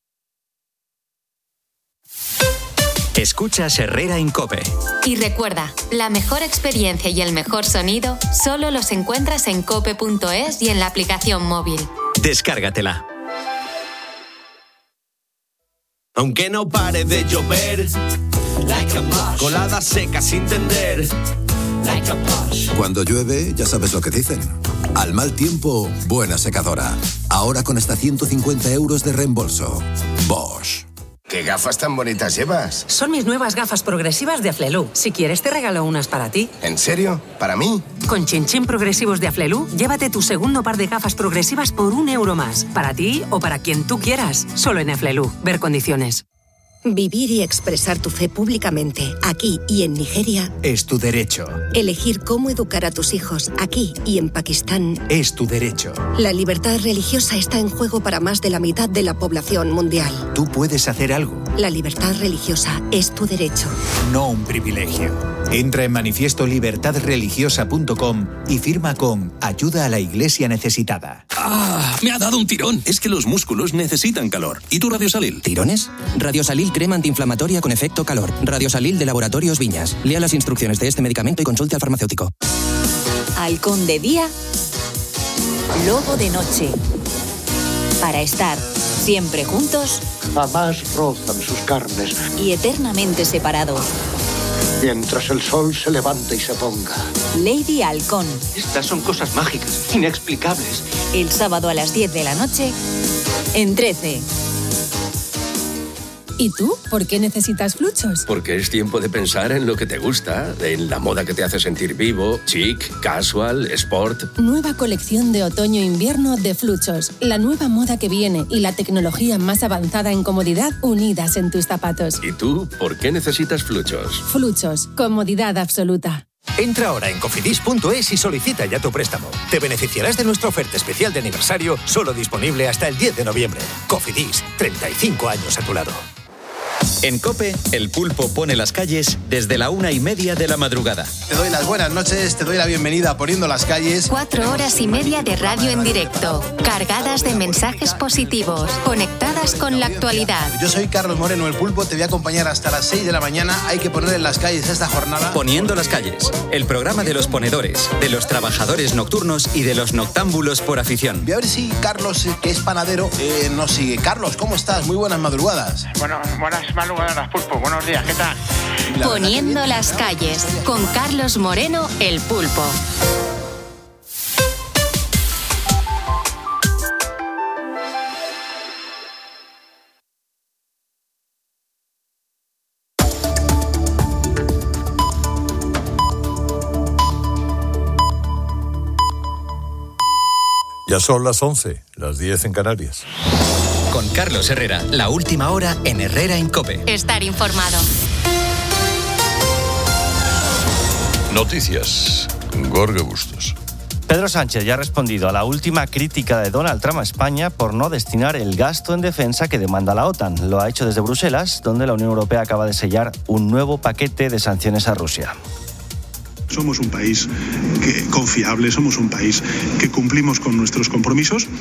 Escuchas Herrera en COPE. Y recuerda, la mejor experiencia y el mejor sonido solo los encuentras en cope punto es y en la aplicación móvil. Descárgatela. Aunque no pare de llover, colada seca sin tender. Cuando llueve, ya sabes lo que dicen. Al mal tiempo, buena secadora. Ahora con hasta ciento cincuenta euros de reembolso. Bosch. ¿Qué gafas tan bonitas llevas? Son mis nuevas gafas progresivas de Aflelu. Si quieres, te regalo unas para ti. ¿En serio? ¿Para mí? Con Chinchín Progresivos de Aflelu, llévate tu segundo par de gafas progresivas por un euro más. Para ti o para quien tú quieras. Solo en Aflelu. Ver condiciones. Vivir y expresar tu fe públicamente, aquí y en Nigeria, es tu derecho. Elegir cómo educar a tus hijos, aquí y en Pakistán, es tu derecho. La libertad religiosa está en juego para más de la mitad de la población mundial. Tú puedes hacer algo. La libertad religiosa es tu derecho. No un privilegio. Entra en manifiesto libertad religiosa punto com y firma con Ayuda a la Iglesia Necesitada. ¡Ah! Me ha dado un tirón. Es que los músculos necesitan calor. ¿Y tu Radiosalil? ¿Tirones? Radiosalil crema antiinflamatoria con efecto calor. Radiosalil de Laboratorios Viñas. Lea las instrucciones de este medicamento y consulte al farmacéutico. Halcón de día, lobo de noche. Para estar siempre juntos, jamás rozan sus carnes y eternamente separados. Mientras el sol se levante y se ponga. Lady Halcón. Estas son cosas mágicas, inexplicables. El sábado a las diez de la noche, en trece. ¿Y tú? ¿Por qué necesitas Fluchos? Porque es tiempo de pensar en lo que te gusta, en la moda que te hace sentir vivo, chic, casual, sport. Nueva colección de otoño-invierno de Fluchos. La nueva moda que viene y la tecnología más avanzada en comodidad unidas en tus zapatos. ¿Y tú? ¿Por qué necesitas Fluchos? Fluchos. Comodidad absoluta. Entra ahora en cofidis punto es y solicita ya tu préstamo. Te beneficiarás de nuestra oferta especial de aniversario, solo disponible hasta el diez de noviembre. Cofidis, treinta y cinco años a tu lado. En COPE, El Pulpo pone las calles desde la una y media de la madrugada. Te doy las buenas noches, te doy la bienvenida a Poniendo las calles. Cuatro horas y media de radio en directo, cargadas de mensajes positivos, conectadas con la actualidad. Yo soy Carlos Moreno, El Pulpo, te voy a acompañar hasta las seis de la mañana. Hay que poner en las calles esta jornada. Poniendo las calles, el programa de los ponedores, de los trabajadores nocturnos y de los noctámbulos por afición. Voy a ver si Carlos, que es panadero, eh, nos sigue. Carlos, ¿cómo estás? Muy buenas madrugadas. Bueno, buenas madrugadas, Pulpo. Buenos días, ¿qué tal? Poniendo las calles, con Carlos Moreno, El Pulpo. Ya son las once, las diez en Canarias. Con Carlos Herrera, la última hora en Herrera en COPE. Estar informado. Noticias. Gorge Bustos. Pedro Sánchez ya ha respondido a la última crítica de Donald Trump a España por no destinar el gasto en defensa que demanda la OTAN. Lo ha hecho desde Bruselas, donde la Unión Europea acaba de sellar un nuevo paquete de sanciones a Rusia. Somos un país que, confiable, somos un país que cumplimos con nuestros compromisos.